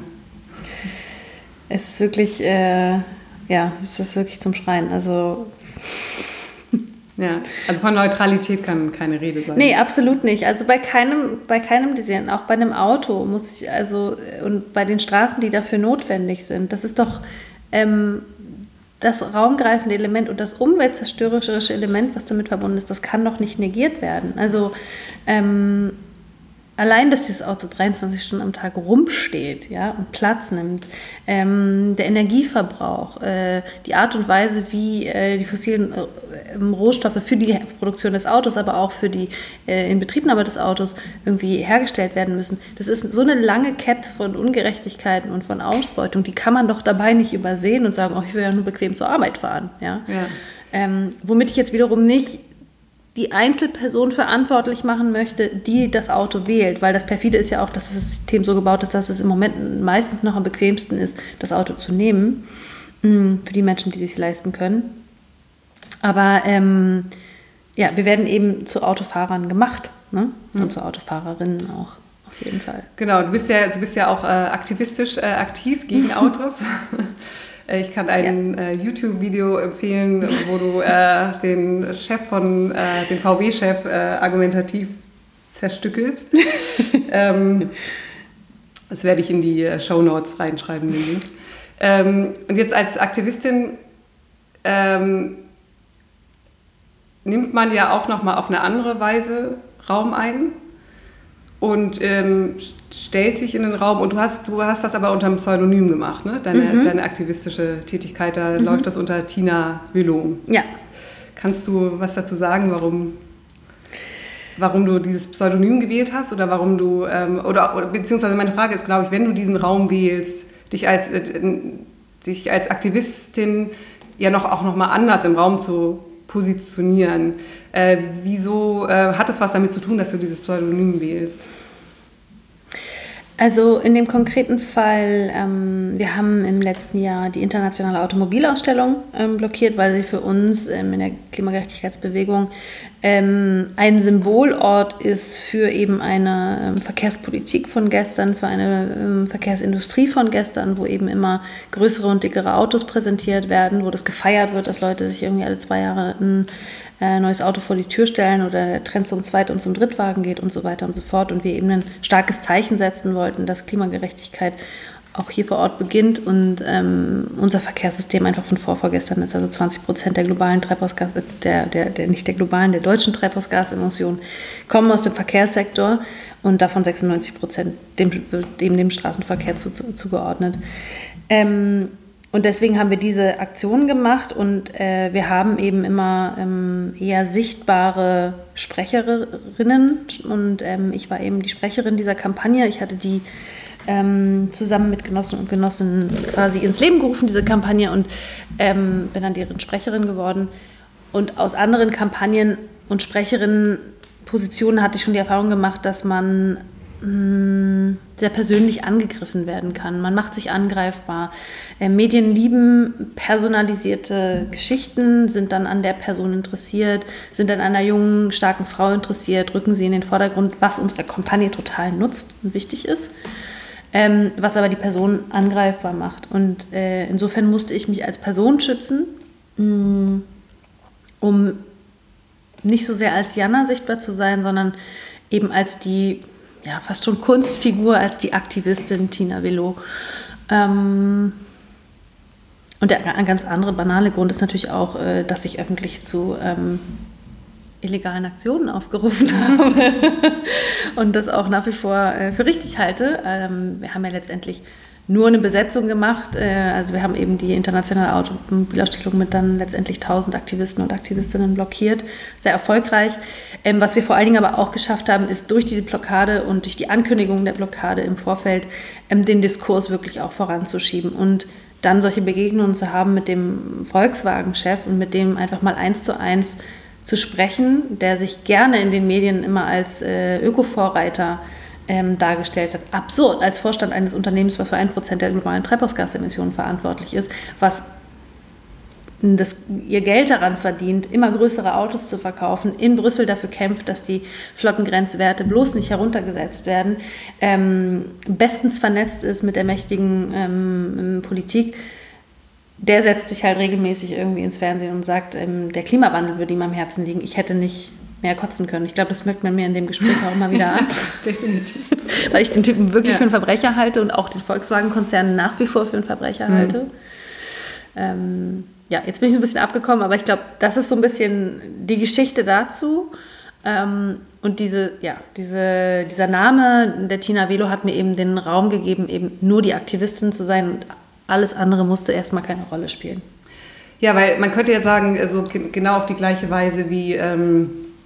Speaker 3: Es ist wirklich, äh, ja, es ist wirklich zum Schreien. Also
Speaker 2: ja, also von Neutralität kann keine Rede sein.
Speaker 3: Nee, absolut nicht. Also bei keinem, bei keinem Design, auch bei einem Auto muss ich, also und bei den Straßen, die dafür notwendig sind, das ist doch ähm, das raumgreifende Element und das umweltzerstörerische Element, was damit verbunden ist, das kann doch nicht negiert werden. Also ähm, allein, dass dieses Auto dreiundzwanzig Stunden am Tag rumsteht, ja, und Platz nimmt, ähm, der Energieverbrauch, äh, die Art und Weise, wie äh, die fossilen äh, Rohstoffe für die Produktion des Autos, aber auch für die äh, Inbetriebnahme des Autos irgendwie hergestellt werden müssen. Das ist so eine lange Kette von Ungerechtigkeiten und von Ausbeutung, die kann man doch dabei nicht übersehen und sagen, oh, ich will ja nur bequem zur Arbeit fahren. Ja?
Speaker 2: Ja.
Speaker 3: Ähm, womit ich jetzt wiederum nicht die Einzelperson verantwortlich machen möchte, die das Auto wählt, weil das perfide ist ja auch, dass das System so gebaut ist, dass es im Moment meistens noch am bequemsten ist, das Auto zu nehmen, für die Menschen, die es sich leisten können. Aber ähm, ja, wir werden eben zu Autofahrern gemacht, ne? Und mhm. zu Autofahrerinnen auch, auf jeden Fall.
Speaker 2: Genau, du bist ja, du bist ja auch äh, aktivistisch äh, aktiv gegen Autos. Ich kann ein ja. äh, YouTube-Video empfehlen, wo du äh, den Chef von, äh, den V W-Chef äh, argumentativ zerstückelst. ähm, das werde ich in die äh, Shownotes reinschreiben. Ähm, und jetzt als Aktivistin ähm, nimmt man ja auch nochmal auf eine andere Weise Raum ein und ähm, stellt sich in den Raum. Und du hast, du hast das aber unter einem Pseudonym gemacht, ne? Deine, mhm. deine aktivistische Tätigkeit, da mhm. läuft das unter Tina Bülow.
Speaker 3: Ja.
Speaker 2: Kannst du was dazu sagen, warum, warum du dieses Pseudonym gewählt hast? Oder warum du, ähm, oder, oder beziehungsweise meine Frage ist, glaube ich, wenn du diesen Raum wählst, dich als, äh, dich als Aktivistin ja noch, auch nochmal anders im Raum zu positionieren. Äh, wieso äh, hat das was damit zu tun, dass du dieses Pseudonym wählst?
Speaker 3: Also in dem konkreten Fall, ähm, wir haben im letzten Jahr die internationale Automobilausstellung ähm, blockiert, weil sie für uns ähm, in der Klimagerechtigkeitsbewegung, ähm, ein Symbolort ist für eben eine ähm, Verkehrspolitik von gestern, für eine ähm, Verkehrsindustrie von gestern, wo eben immer größere und dickere Autos präsentiert werden, wo das gefeiert wird, dass Leute sich irgendwie alle zwei Jahre ein äh, neues Auto vor die Tür stellen oder der Trend zum Zweit- und zum Drittwagen geht und so weiter und so fort. Und wir eben ein starkes Zeichen setzen wollten, dass Klimagerechtigkeit auch hier vor Ort beginnt und ähm, unser Verkehrssystem einfach von vorvorgestern ist. Also zwanzig Prozent der globalen Treibhausgas, der, der, der, nicht der globalen, der deutschen Treibhausgasemissionen kommen aus dem Verkehrssektor und davon sechsundneunzig Prozent dem, dem, dem Straßenverkehr zu, zu, zugeordnet. Ähm, und deswegen haben wir diese Aktion gemacht und äh, wir haben eben immer ähm, eher sichtbare Sprecherinnen und ähm, ich war eben die Sprecherin dieser Kampagne. Ich hatte die Ähm, zusammen mit Genossen und Genossinnen quasi ins Leben gerufen, diese Kampagne, und ähm, bin dann deren Sprecherin geworden. Und aus anderen Kampagnen und Sprecherinnenpositionen hatte ich schon die Erfahrung gemacht, dass man mh, sehr persönlich angegriffen werden kann. Man macht sich angreifbar. Äh, Medien lieben personalisierte Geschichten, sind dann an der Person interessiert, sind an einer jungen, starken Frau interessiert, rücken sie in den Vordergrund, was unsere Kampagne total nutzt und wichtig ist. Ähm, was aber die Person angreifbar macht. Und äh, insofern musste ich mich als Person schützen, mh, um nicht so sehr als Jana sichtbar zu sein, sondern eben als die, ja, fast schon Kunstfigur, als die Aktivistin Tina Willow. Ähm, und der ein ganz andere, banale Grund ist natürlich auch, äh, dass ich öffentlich zu ähm, illegalen Aktionen aufgerufen habe und das auch nach wie vor äh, für richtig halte. Ähm, wir haben ja letztendlich nur eine Besetzung gemacht. Äh, also wir haben eben die internationale Automobilausstellung mit dann letztendlich tausend Aktivisten und Aktivistinnen blockiert. Sehr erfolgreich. Ähm, was wir vor allen Dingen aber auch geschafft haben, ist durch die Blockade und durch die Ankündigung der Blockade im Vorfeld ähm, den Diskurs wirklich auch voranzuschieben und dann solche Begegnungen zu haben mit dem Volkswagen-Chef und mit dem einfach mal eins zu eins zu sprechen, der sich gerne in den Medien immer als äh, Öko-Vorreiter ähm, dargestellt hat. Absurd, als Vorstand eines Unternehmens, was für ein Prozent der globalen Treibhausgasemissionen verantwortlich ist, was das, ihr Geld daran verdient, immer größere Autos zu verkaufen, in Brüssel dafür kämpft, dass die Flottengrenzwerte bloß nicht heruntergesetzt werden, ähm, bestens vernetzt ist mit der mächtigen ähm, Politik. Der setzt sich halt regelmäßig irgendwie ins Fernsehen und sagt, ähm, der Klimawandel würde ihm am Herzen liegen. Ich hätte nicht mehr kotzen können. Ich glaube, das merkt man mir in dem Gespräch auch immer wieder an.
Speaker 2: Definitiv.
Speaker 3: Weil ich den Typen wirklich
Speaker 2: ja.
Speaker 3: für einen Verbrecher halte und auch den Volkswagen-Konzern nach wie vor für einen Verbrecher mhm. halte. Ähm, ja, jetzt bin ich ein bisschen abgekommen, aber ich glaube, das ist so ein bisschen die Geschichte dazu. Ähm, und diese, ja, diese, dieser Name der Tina Willow hat mir eben den Raum gegeben, eben nur die Aktivistin zu sein und alles andere musste erstmal keine Rolle spielen.
Speaker 2: Ja, weil man könnte ja sagen, also genau auf die gleiche Weise, wie ähm,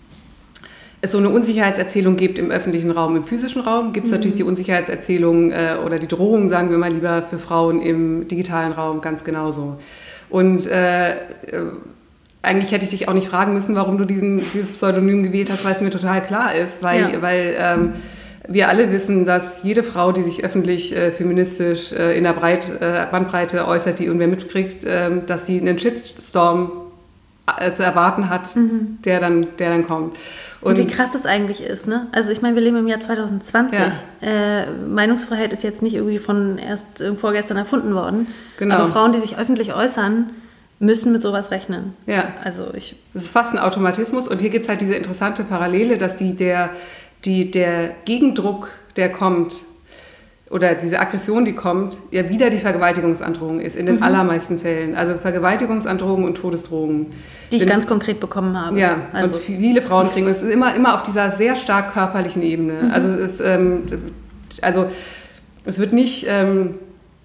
Speaker 2: es so eine Unsicherheitserzählung gibt im öffentlichen Raum, im physischen Raum, gibt es mhm. natürlich die Unsicherheitserzählung äh, oder die Drohung, sagen wir mal lieber, für Frauen im digitalen Raum ganz genauso. Und äh, äh, eigentlich hätte ich dich auch nicht fragen müssen, warum du diesen, dieses Pseudonym gewählt hast, weil es mir total klar ist, weil, ja. weil ähm, wir alle wissen, dass jede Frau, die sich öffentlich äh, feministisch äh, in der Breit, äh, Bandbreite äußert, die irgendwer mitkriegt, äh, dass die einen Shitstorm äh, zu erwarten hat, mhm. der, dann, der dann kommt.
Speaker 3: Und, und wie krass das eigentlich ist, ne? Also ich meine, wir leben im Jahr zwanzig zwanzig. Ja. Äh, Meinungsfreiheit ist jetzt nicht irgendwie von erst vorgestern erfunden worden. Genau. Aber Frauen, die sich öffentlich äußern, müssen mit sowas rechnen.
Speaker 2: Ja.
Speaker 3: Also ich...
Speaker 2: Das ist fast ein Automatismus. Und hier gibt es halt diese interessante Parallele, dass die der... Die, der Gegendruck, der kommt, oder diese Aggression, die kommt, ja wieder die Vergewaltigungsandrohung ist, in den mhm. allermeisten Fällen. Also Vergewaltigungsandrohungen und Todesdrohungen.
Speaker 3: Die ich ganz konkret bekommen habe.
Speaker 2: Ja,
Speaker 3: also.
Speaker 2: und viele Frauen kriegen. Es ist immer, immer auf dieser sehr stark körperlichen Ebene. Mhm. Also, es, ähm, also es wird nicht... Ähm,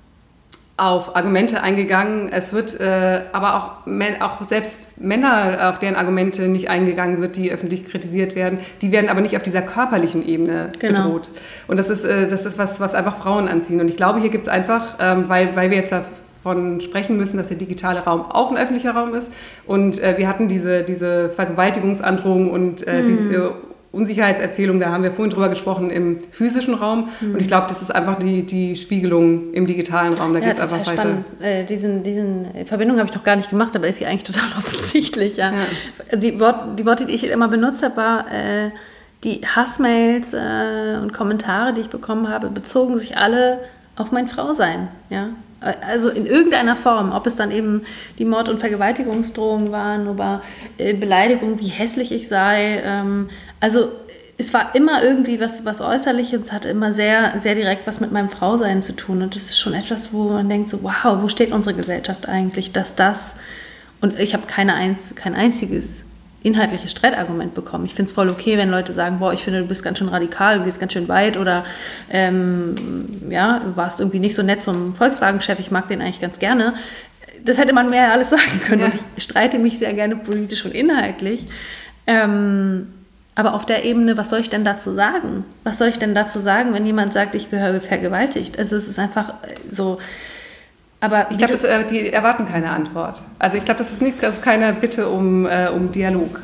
Speaker 2: auf Argumente eingegangen. Es wird äh, aber auch, auch selbst Männer, auf deren Argumente nicht eingegangen wird, die öffentlich kritisiert werden, die werden aber nicht auf dieser körperlichen Ebene genau. bedroht. Und das ist, äh, das ist was, was einfach Frauen anziehen. Und ich glaube, hier gibt es einfach, ähm, weil, weil wir jetzt davon sprechen müssen, dass der digitale Raum auch ein öffentlicher Raum ist. Und äh, wir hatten diese, diese Vergewaltigungsandrohung und äh, mhm. diese Unsicherheitserzählung, da haben wir vorhin drüber gesprochen, im physischen Raum. Mhm. Und ich glaube, das ist einfach die, die Spiegelung im digitalen Raum. Da
Speaker 3: ja,
Speaker 2: geht es einfach weiter.
Speaker 3: Spannend. Äh, diesen, diesen Verbindung habe ich noch gar nicht gemacht, aber ist hier eigentlich total offensichtlich. Ja. Ja. Die, Wort, die Worte, die ich immer benutzt habe, war, äh, die Hassmails äh, und Kommentare, die ich bekommen habe, bezogen sich alle auf mein Frausein. Ja. Also in irgendeiner Form, ob es dann eben die Mord- und Vergewaltigungsdrohungen waren oder äh, Beleidigungen, wie hässlich ich sei. Ähm, also es war immer irgendwie was, was Äußerliches und es hatte immer sehr, sehr direkt was mit meinem Frausein zu tun. Und das ist schon etwas, wo man denkt, so, wow, wo steht unsere Gesellschaft eigentlich, dass das, und ich habe keine einz, kein einziges inhaltliches Streitargument bekommen. Ich finde es voll okay, wenn Leute sagen, boah, ich finde, du bist ganz schön radikal, du gehst ganz schön weit oder ähm, ja, du warst irgendwie nicht so nett zum Volkswagen-Chef, ich mag den eigentlich ganz gerne. Das hätte man mehr alles sagen können. Ja. Und ich streite mich sehr gerne politisch und inhaltlich. Ähm, aber auf der Ebene, was soll ich denn dazu sagen? Was soll ich denn dazu sagen, wenn jemand sagt, ich gehöre vergewaltigt? Also es ist einfach so... Aber
Speaker 2: ich glaube, äh, die erwarten keine Antwort. Also ich glaube, das ist nicht, das ist keine Bitte um, äh, um Dialog.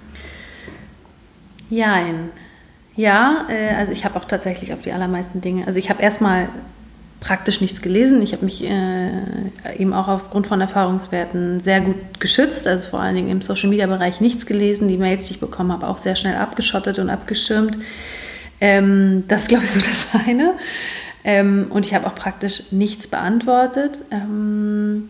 Speaker 3: Jein. Ja, äh, also ich habe auch tatsächlich auf die allermeisten Dinge, also ich habe erstmal praktisch nichts gelesen. Ich habe mich äh, eben auch aufgrund von Erfahrungswerten sehr gut geschützt, also vor allen Dingen im Social-Media-Bereich nichts gelesen. Die Mails, die ich bekommen habe, auch sehr schnell abgeschottet und abgeschirmt. Ähm, das ist, glaube ich, so das eine. Ähm, und ich habe auch praktisch nichts beantwortet. Ähm,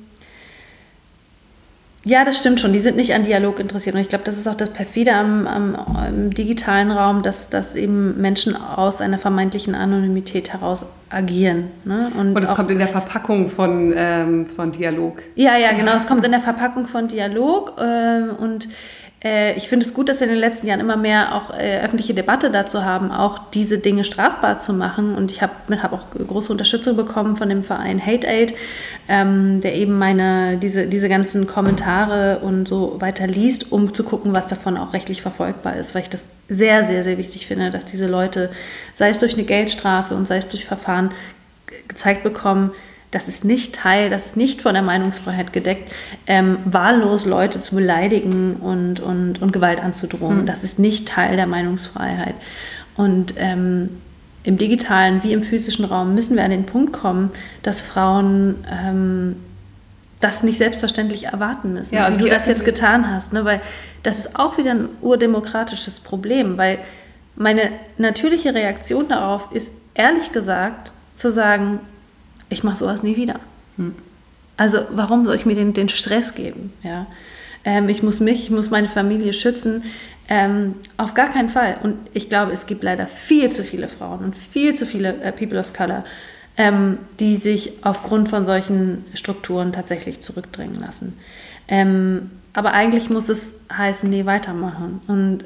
Speaker 3: ja, das stimmt schon. Die sind nicht an Dialog interessiert. Und ich glaube, das ist auch das Perfide am, am, am digitalen Raum, dass, dass eben Menschen aus einer vermeintlichen Anonymität heraus agieren. Ne? Und,
Speaker 2: und es kommt in der Verpackung von, ähm, von Dialog.
Speaker 3: Ja, ja, genau. Es kommt in der Verpackung von Dialog. Äh, und ich finde es gut, dass wir in den letzten Jahren immer mehr auch äh, öffentliche Debatte dazu haben, auch diese Dinge strafbar zu machen. Und ich habe hab auch große Unterstützung bekommen von dem Verein Hate Aid, ähm, der eben meine, diese, diese ganzen Kommentare und so weiter liest, um zu gucken, was davon auch rechtlich verfolgbar ist. Weil ich das sehr, sehr, sehr wichtig finde, dass diese Leute, sei es durch eine Geldstrafe und sei es durch Verfahren, gezeigt bekommen, das ist nicht Teil, das ist nicht von der Meinungsfreiheit gedeckt, ähm, wahllos Leute zu beleidigen und, und, und Gewalt anzudrohen. Mhm. Das ist nicht Teil der Meinungsfreiheit. Und ähm, im digitalen wie im physischen Raum müssen wir an den Punkt kommen, dass Frauen ähm, das nicht selbstverständlich erwarten müssen, ja, wie du das jetzt getan hast. Ne? Weil das ist auch wieder ein urdemokratisches Problem, weil meine natürliche Reaktion darauf ist, ehrlich gesagt, zu sagen, ich mache sowas nie wieder. Hm. Also warum soll ich mir den, den Stress geben? Ja? Ähm, ich muss mich, ich muss meine Familie schützen. Ähm, auf gar keinen Fall. Und ich glaube, es gibt leider viel zu viele Frauen und viel zu viele äh, People of Color, ähm, die sich aufgrund von solchen Strukturen tatsächlich zurückdrängen lassen. Ähm, aber eigentlich muss es heißen, nee, weitermachen. Und,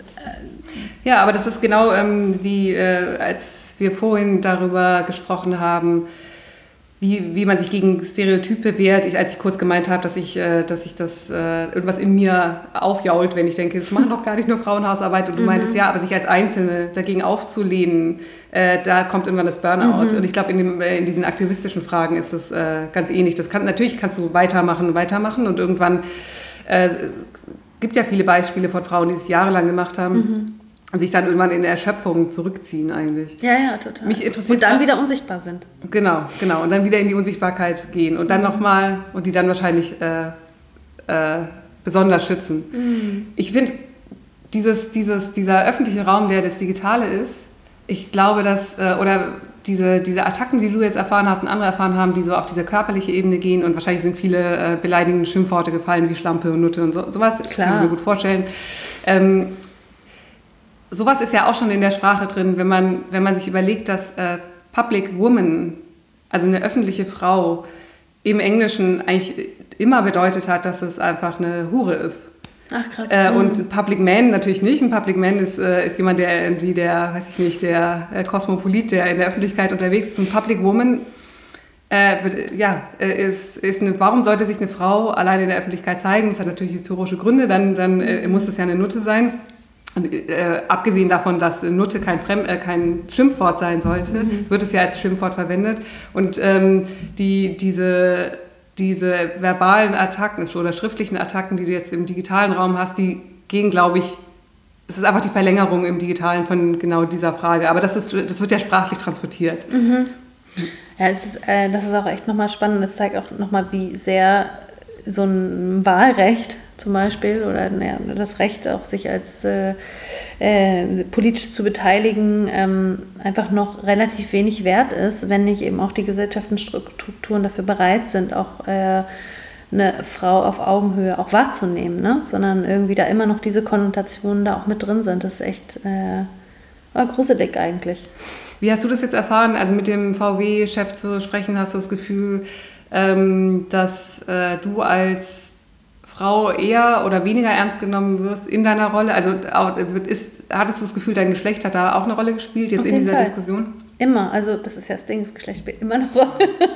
Speaker 2: äh, ja, aber das ist genau ähm, wie, äh, als wir vorhin darüber gesprochen haben, Wie, wie man sich gegen Stereotype wehrt. Ich, als ich kurz gemeint habe, dass ich, äh, dass ich das äh, irgendwas in mir aufjault, wenn ich denke, das machen doch gar nicht nur Frauenhausarbeit. Und du mhm. meintest, ja, aber sich als Einzelne dagegen aufzulehnen, äh, da kommt irgendwann das Burnout. Mhm. Und ich glaube, in, dem, äh, in diesen aktivistischen Fragen ist es äh, ganz ähnlich. Das kann, natürlich kannst du weitermachen, weitermachen und irgendwann, äh, es gibt ja viele Beispiele von Frauen, die es jahrelang gemacht haben, mhm. und sich dann irgendwann in der Erschöpfung zurückziehen eigentlich.
Speaker 3: Ja, ja, total.
Speaker 2: Mich interessiert
Speaker 3: und dann grad, wieder unsichtbar sind.
Speaker 2: Genau, genau. Und dann wieder in die Unsichtbarkeit gehen. Und dann mhm. nochmal, und die dann wahrscheinlich äh, äh, besonders schützen. Mhm. Ich finde, dieses, dieses, dieser öffentliche Raum, der das Digitale ist, ich glaube, dass, äh, oder diese, diese Attacken, die du jetzt erfahren hast und andere erfahren haben, die so auf diese körperliche Ebene gehen, und wahrscheinlich sind viele äh, beleidigende Schimpfworte gefallen, wie Schlampe und Nutte und so, sowas,
Speaker 3: Klar.
Speaker 2: kann ich mir gut vorstellen. Ähm, Sowas ist ja auch schon in der Sprache drin, wenn man, wenn man sich überlegt, dass äh, Public Woman, also eine öffentliche Frau, im Englischen eigentlich immer bedeutet hat, dass es einfach eine Hure ist.
Speaker 3: Ach krass.
Speaker 2: Äh, und Public Man natürlich nicht. Ein Public Man ist, äh, ist jemand, der irgendwie der, weiß ich nicht, der äh, Kosmopolit, der in der Öffentlichkeit unterwegs ist. Und Public Woman, äh, ja, ist, ist eine, warum sollte sich eine Frau alleine in der Öffentlichkeit zeigen? Das hat natürlich historische Gründe, dann, dann äh, muss es ja eine Nutte sein. Und, äh, abgesehen davon, dass Nutte kein, Fremd, äh, kein Schimpfwort sein sollte, mhm. wird es ja als Schimpfwort verwendet. Und ähm, die, diese, diese verbalen Attacken oder schriftlichen Attacken, die du jetzt im digitalen Raum hast, die gehen, glaube ich, es ist einfach die Verlängerung im Digitalen von genau dieser Frage. Aber das, ist, das wird ja sprachlich transportiert.
Speaker 3: Mhm. Ja, es ist, äh, das ist auch echt nochmal spannend. Das zeigt auch nochmal, wie sehr so ein Wahlrecht zum Beispiel oder ja, das Recht auch sich als äh, äh, politisch zu beteiligen ähm, einfach noch relativ wenig wert ist, wenn nicht eben auch die Gesellschaftsstrukturen dafür bereit sind, auch äh, eine Frau auf Augenhöhe auch wahrzunehmen, ne? Sondern irgendwie da immer noch diese Konnotationen da auch mit drin sind. Das ist echt äh, gruselig eigentlich.
Speaker 2: Wie hast du das jetzt erfahren? Also mit dem V W-Chef zu sprechen, hast du das Gefühl, ähm, dass äh, du als Frau eher oder weniger ernst genommen wirst in deiner Rolle? Also auch, ist, hattest du das Gefühl, dein Geschlecht hat da auch eine Rolle gespielt, jetzt in dieser Fall. Diskussion?
Speaker 3: Immer, also das ist ja das Ding, das Geschlecht spielt immer eine Rolle.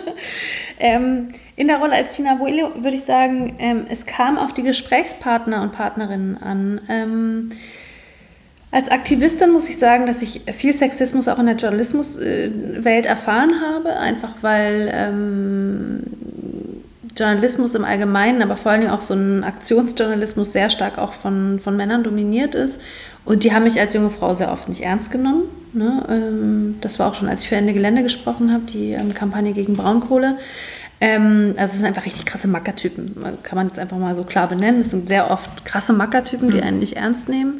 Speaker 3: ähm, in der Rolle als Tina Boello würde ich sagen, ähm, es kam auf die Gesprächspartner und Partnerinnen an. Ähm, Als Aktivistin muss ich sagen, dass ich viel Sexismus auch in der Journalismuswelt erfahren habe, einfach weil ähm, Journalismus im Allgemeinen, aber vor allen Dingen auch so ein Aktionsjournalismus sehr stark auch von, von Männern dominiert ist. Und die haben mich als junge Frau sehr oft nicht ernst genommen. Ne? Ähm, das war auch schon, als ich für Ende Gelände gesprochen habe, die ähm, Kampagne gegen Braunkohle. Ähm, also es sind einfach richtig krasse Mackertypen, kann man jetzt einfach mal so klar benennen. Es sind sehr oft krasse Mackertypen, die einen nicht ernst nehmen.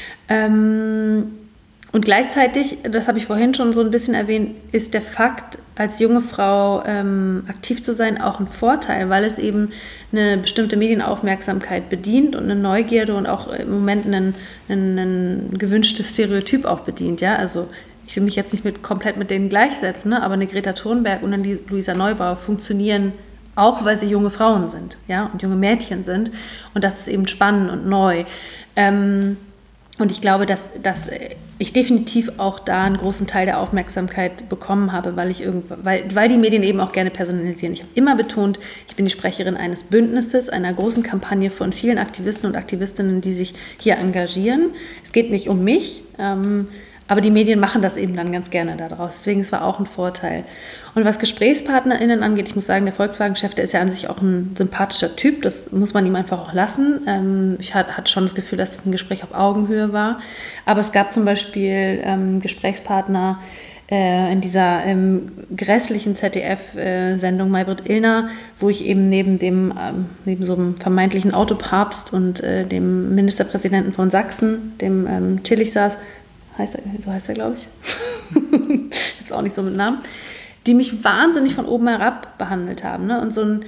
Speaker 3: Ähm, und gleichzeitig, das habe ich vorhin schon so ein bisschen erwähnt, ist der Fakt, als junge Frau ähm, aktiv zu sein, auch ein Vorteil, weil es eben eine bestimmte Medienaufmerksamkeit bedient und eine Neugierde und auch im Moment ein, ein, ein gewünschtes Stereotyp auch bedient. Ja? Also ich will mich jetzt nicht mit, komplett mit denen gleichsetzen, ne? Aber eine Greta Thunberg und eine Luisa Neubauer funktionieren auch, weil sie junge Frauen sind, ja? Und junge Mädchen sind. Und das ist eben spannend und neu. Ähm, Und ich glaube, dass, dass ich definitiv auch da einen großen Teil der Aufmerksamkeit bekommen habe, weil, ich irgend, weil, weil die Medien eben auch gerne personalisieren. Ich habe immer betont, ich bin die Sprecherin eines Bündnisses, einer großen Kampagne von vielen Aktivisten und Aktivistinnen, die sich hier engagieren. Es geht nicht um mich, ähm, aber die Medien machen das eben dann ganz gerne daraus. Deswegen, es war auch ein Vorteil. Und was GesprächspartnerInnen angeht, ich muss sagen, der Volkswagen-Chef, der ist ja an sich auch ein sympathischer Typ. Das muss man ihm einfach auch lassen. Ähm, ich hatte hat schon das Gefühl, dass es ein Gespräch auf Augenhöhe war. Aber es gab zum Beispiel ähm, Gesprächspartner äh, in dieser ähm, grässlichen Z D F-Sendung Maybrit Illner, wo ich eben neben dem ähm, neben so einem vermeintlichen Autopapst und äh, dem Ministerpräsidenten von Sachsen, dem ähm, Tillich saß, heißt er, so heißt er, glaube ich. Jetzt auch nicht so mit Namen. Die mich wahnsinnig von oben herab behandelt haben. Ne? Und so ein,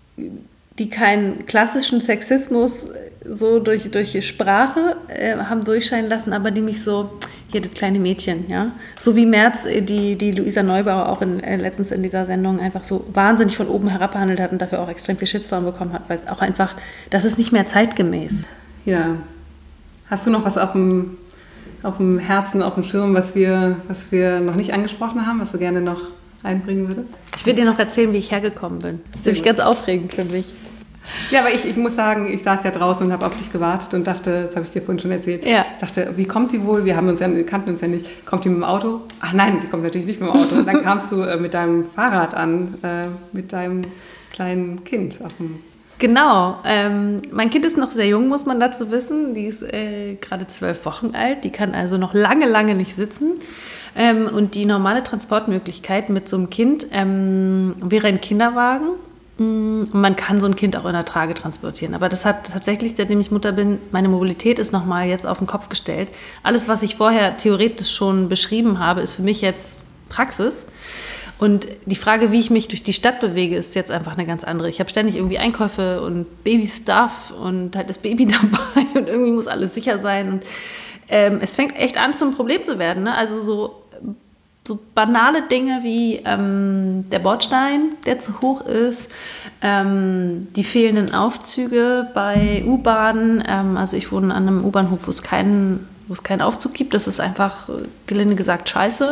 Speaker 3: die keinen klassischen Sexismus so durch, durch Sprache äh, haben durchscheinen lassen, aber die mich so, hier das kleine Mädchen, ja. So wie Merz die, die Luisa Neubauer auch in, äh, letztens in dieser Sendung einfach so wahnsinnig von oben herab behandelt hat und dafür auch extrem viel Shitstorm bekommen hat, weil es auch einfach, das ist nicht mehr zeitgemäß.
Speaker 2: Ja. Hast du noch was auf dem, auf dem Herzen, auf dem Schirm, was wir, was wir noch nicht angesprochen haben, was du gerne noch einbringen würdest?
Speaker 3: Ich will dir noch erzählen, wie ich hergekommen bin. Das ist nämlich ganz aufregend für mich.
Speaker 2: Ja, aber ich, ich muss sagen, ich saß ja draußen und habe auf dich gewartet und dachte, das habe ich dir vorhin schon erzählt,
Speaker 3: ja.
Speaker 2: dachte, wie kommt die wohl? Wir haben uns ja, kannten uns ja nicht. Kommt die mit dem Auto? Ach nein, die kommt natürlich nicht mit dem Auto. Und dann kamst du äh, mit deinem Fahrrad an, äh, mit deinem kleinen Kind auf dem
Speaker 3: Genau, ähm, mein Kind ist noch sehr jung, muss man dazu wissen. Die ist äh, gerade zwölf Wochen alt, die kann also noch lange, lange nicht sitzen. Ähm, und die normale Transportmöglichkeit mit so einem Kind ähm, wäre ein Kinderwagen. Und man kann so ein Kind auch in der Trage transportieren. Aber das hat tatsächlich, seitdem ich Mutter bin, meine Mobilität ist nochmal jetzt auf den Kopf gestellt. Alles, was ich vorher theoretisch schon beschrieben habe, ist für mich jetzt Praxis. Und die Frage, wie ich mich durch die Stadt bewege, ist jetzt einfach eine ganz andere. Ich habe ständig irgendwie Einkäufe und Baby-Stuff und halt das Baby dabei und irgendwie muss alles sicher sein. Und ähm, es fängt echt an, zum Problem zu werden. Ne? Also so, so banale Dinge wie ähm, der Bordstein, der zu hoch ist, ähm, die fehlenden Aufzüge bei U-Bahnen. Ähm, also ich wohne an einem U-Bahnhof, wo es keinen, wo es keinen Aufzug gibt. Das ist einfach, gelinde gesagt, scheiße.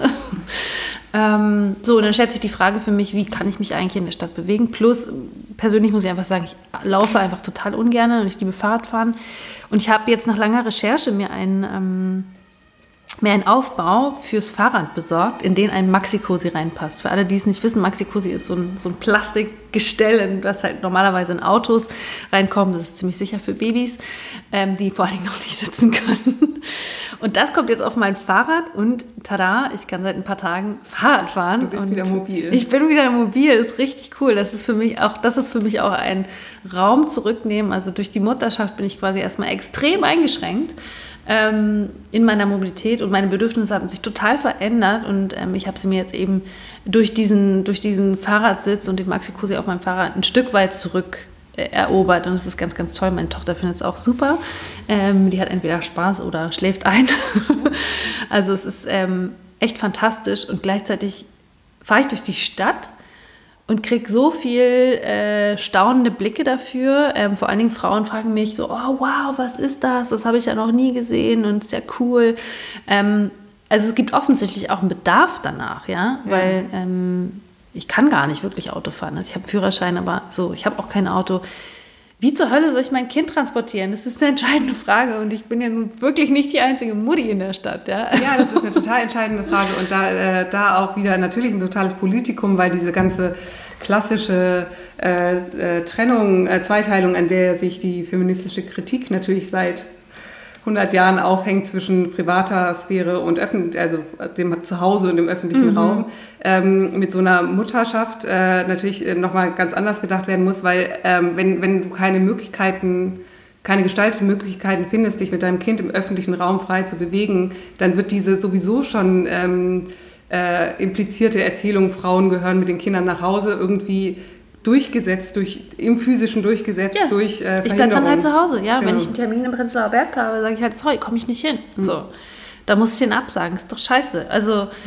Speaker 3: Ähm, so, und dann stellt sich die Frage für mich, wie kann ich mich eigentlich in der Stadt bewegen? Plus, persönlich muss ich einfach sagen, ich laufe einfach total ungern und ich liebe Fahrradfahren. Und ich habe jetzt nach langer Recherche mir ein, ähm, mir einen Aufbau fürs Fahrrad besorgt, in den ein Maxi-Cosi reinpasst. Für alle, die es nicht wissen, Maxi-Cosi ist so ein, so ein Plastikgestell, in das halt normalerweise in Autos reinkommt. Das ist ziemlich sicher für Babys, ähm, die vor allen Dingen noch nicht sitzen können. Und das kommt jetzt auf mein Fahrrad und tada, ich kann seit ein paar Tagen Fahrrad fahren.
Speaker 2: Du bist
Speaker 3: und
Speaker 2: wieder mobil.
Speaker 3: Ich bin wieder mobil, ist richtig cool. Das ist für mich auch, das ist für mich auch ein Raum zurücknehmen. Also durch die Mutterschaft bin ich quasi erstmal extrem eingeschränkt ähm, in meiner Mobilität und meine Bedürfnisse haben sich total verändert und ähm, ich habe sie mir jetzt eben durch diesen, durch diesen Fahrradsitz und den Maxi-Cosi auf meinem Fahrrad ein Stück weit zurück erobert und das ist ganz, ganz toll. Meine Tochter findet es auch super. Ähm, die hat entweder Spaß oder schläft ein. Also es ist ähm, echt fantastisch und gleichzeitig fahre ich durch die Stadt und kriege so viel äh, staunende Blicke dafür. Ähm, vor allen Dingen Frauen fragen mich so, oh wow, was ist das? Das habe ich ja noch nie gesehen und ist ja cool. Ähm, also es gibt offensichtlich auch einen Bedarf danach, ja, ja. Weil ähm, ich kann gar nicht wirklich Auto fahren. Also ich habe einen Führerschein, aber so, ich habe auch kein Auto. Wie zur Hölle soll ich mein Kind transportieren? Das ist eine entscheidende Frage und ich bin ja nun wirklich nicht die einzige Mutti in der Stadt. Ja,
Speaker 2: ja das ist eine total entscheidende Frage und da, äh, da auch wieder natürlich ein totales Politikum, weil diese ganze klassische äh, äh, Trennung, äh, Zweiteilung, an der sich die feministische Kritik natürlich seit hundert Jahren aufhängt zwischen privater Sphäre und öffentlich, also dem Zuhause und dem öffentlichen mhm. Raum, ähm, mit so einer Mutterschaft äh, natürlich nochmal ganz anders gedacht werden muss, weil ähm, wenn, wenn du keine Möglichkeiten, keine gestalteten Möglichkeiten findest, dich mit deinem Kind im öffentlichen Raum frei zu bewegen, dann wird diese sowieso schon ähm, äh, implizierte Erzählung, Frauen gehören mit den Kindern nach Hause, irgendwie durchgesetzt, durch, im physischen durchgesetzt,
Speaker 3: ja.
Speaker 2: durch äh,
Speaker 3: Ich bleibe dann halt zu Hause, ja.
Speaker 2: Genau.
Speaker 3: Wenn ich einen Termin im Prenzlauer Berg habe, sage ich halt, sorry, komme ich nicht hin. Mhm. So. Da muss ich den absagen, ist doch scheiße. Also, mhm.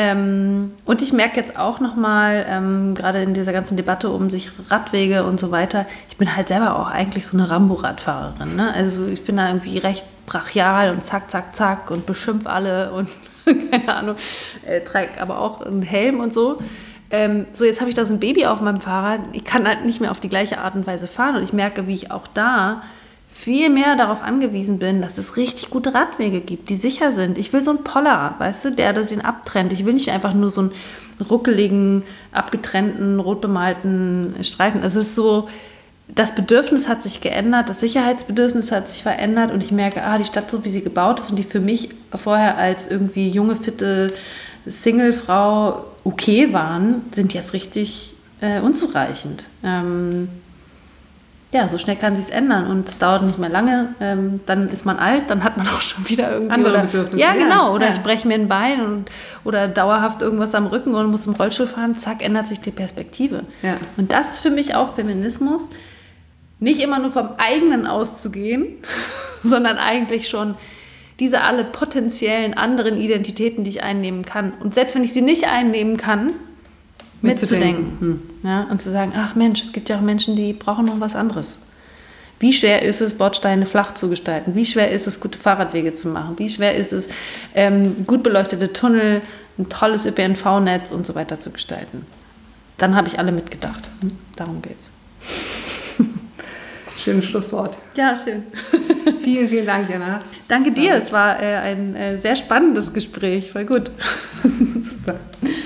Speaker 3: ähm, und ich merke jetzt auch nochmal, ähm, gerade in dieser ganzen Debatte um sich Radwege und so weiter, ich bin halt selber auch eigentlich so eine Rambo-Radfahrerin. Ne? Also ich bin da irgendwie recht brachial und zack, zack, zack und beschimpf alle und keine Ahnung, äh, trage aber auch einen Helm und so. Ähm, so, jetzt habe ich da so ein Baby auf meinem Fahrrad. Ich kann halt nicht mehr auf die gleiche Art und Weise fahren. Und ich merke, wie ich auch da viel mehr darauf angewiesen bin, dass es richtig gute Radwege gibt, die sicher sind. Ich will so einen Poller, weißt du, der das den abtrennt. Ich will nicht einfach nur so einen ruckeligen, abgetrennten, rot bemalten Streifen. Es ist so, das Bedürfnis hat sich geändert, das Sicherheitsbedürfnis hat sich verändert. Und ich merke, ah, die Stadt, so wie sie gebaut ist und die für mich vorher als irgendwie junge, fitte Single-Frau okay waren, sind jetzt richtig äh, unzureichend. Ähm, ja, so schnell kann sich's ändern und es dauert nicht mehr lange. Ähm, dann ist man alt, dann hat man auch schon wieder irgendwie
Speaker 2: andere
Speaker 3: oder,
Speaker 2: Bedürfnisse.
Speaker 3: Ja, genau. Oder
Speaker 2: ja.
Speaker 3: ich breche mir ein Bein und, oder dauerhaft irgendwas am Rücken und muss im Rollstuhl fahren. Zack, ändert sich die Perspektive.
Speaker 2: Ja.
Speaker 3: Und das ist für mich auch Feminismus. Nicht immer nur vom eigenen auszugehen, sondern eigentlich schon diese alle potenziellen anderen Identitäten, die ich einnehmen kann. Und selbst wenn ich sie nicht einnehmen kann, mitzudenken. Hm. Ja, und zu sagen, ach Mensch, es gibt ja auch Menschen, die brauchen noch was anderes. Wie schwer ist es, Bordsteine flach zu gestalten? Wie schwer ist es, gute Fahrradwege zu machen? Wie schwer ist es, ähm, gut beleuchtete Tunnel, ein tolles Ö P N V-Netz und so weiter zu gestalten? Dann habe ich alle mitgedacht. Hm? Darum geht's.
Speaker 2: Schönes Schlusswort.
Speaker 3: Ja, schön.
Speaker 2: Vielen, vielen Dank, Jana.
Speaker 3: Danke dir, es war äh, ein äh, sehr spannendes Gespräch, war gut.
Speaker 2: Super.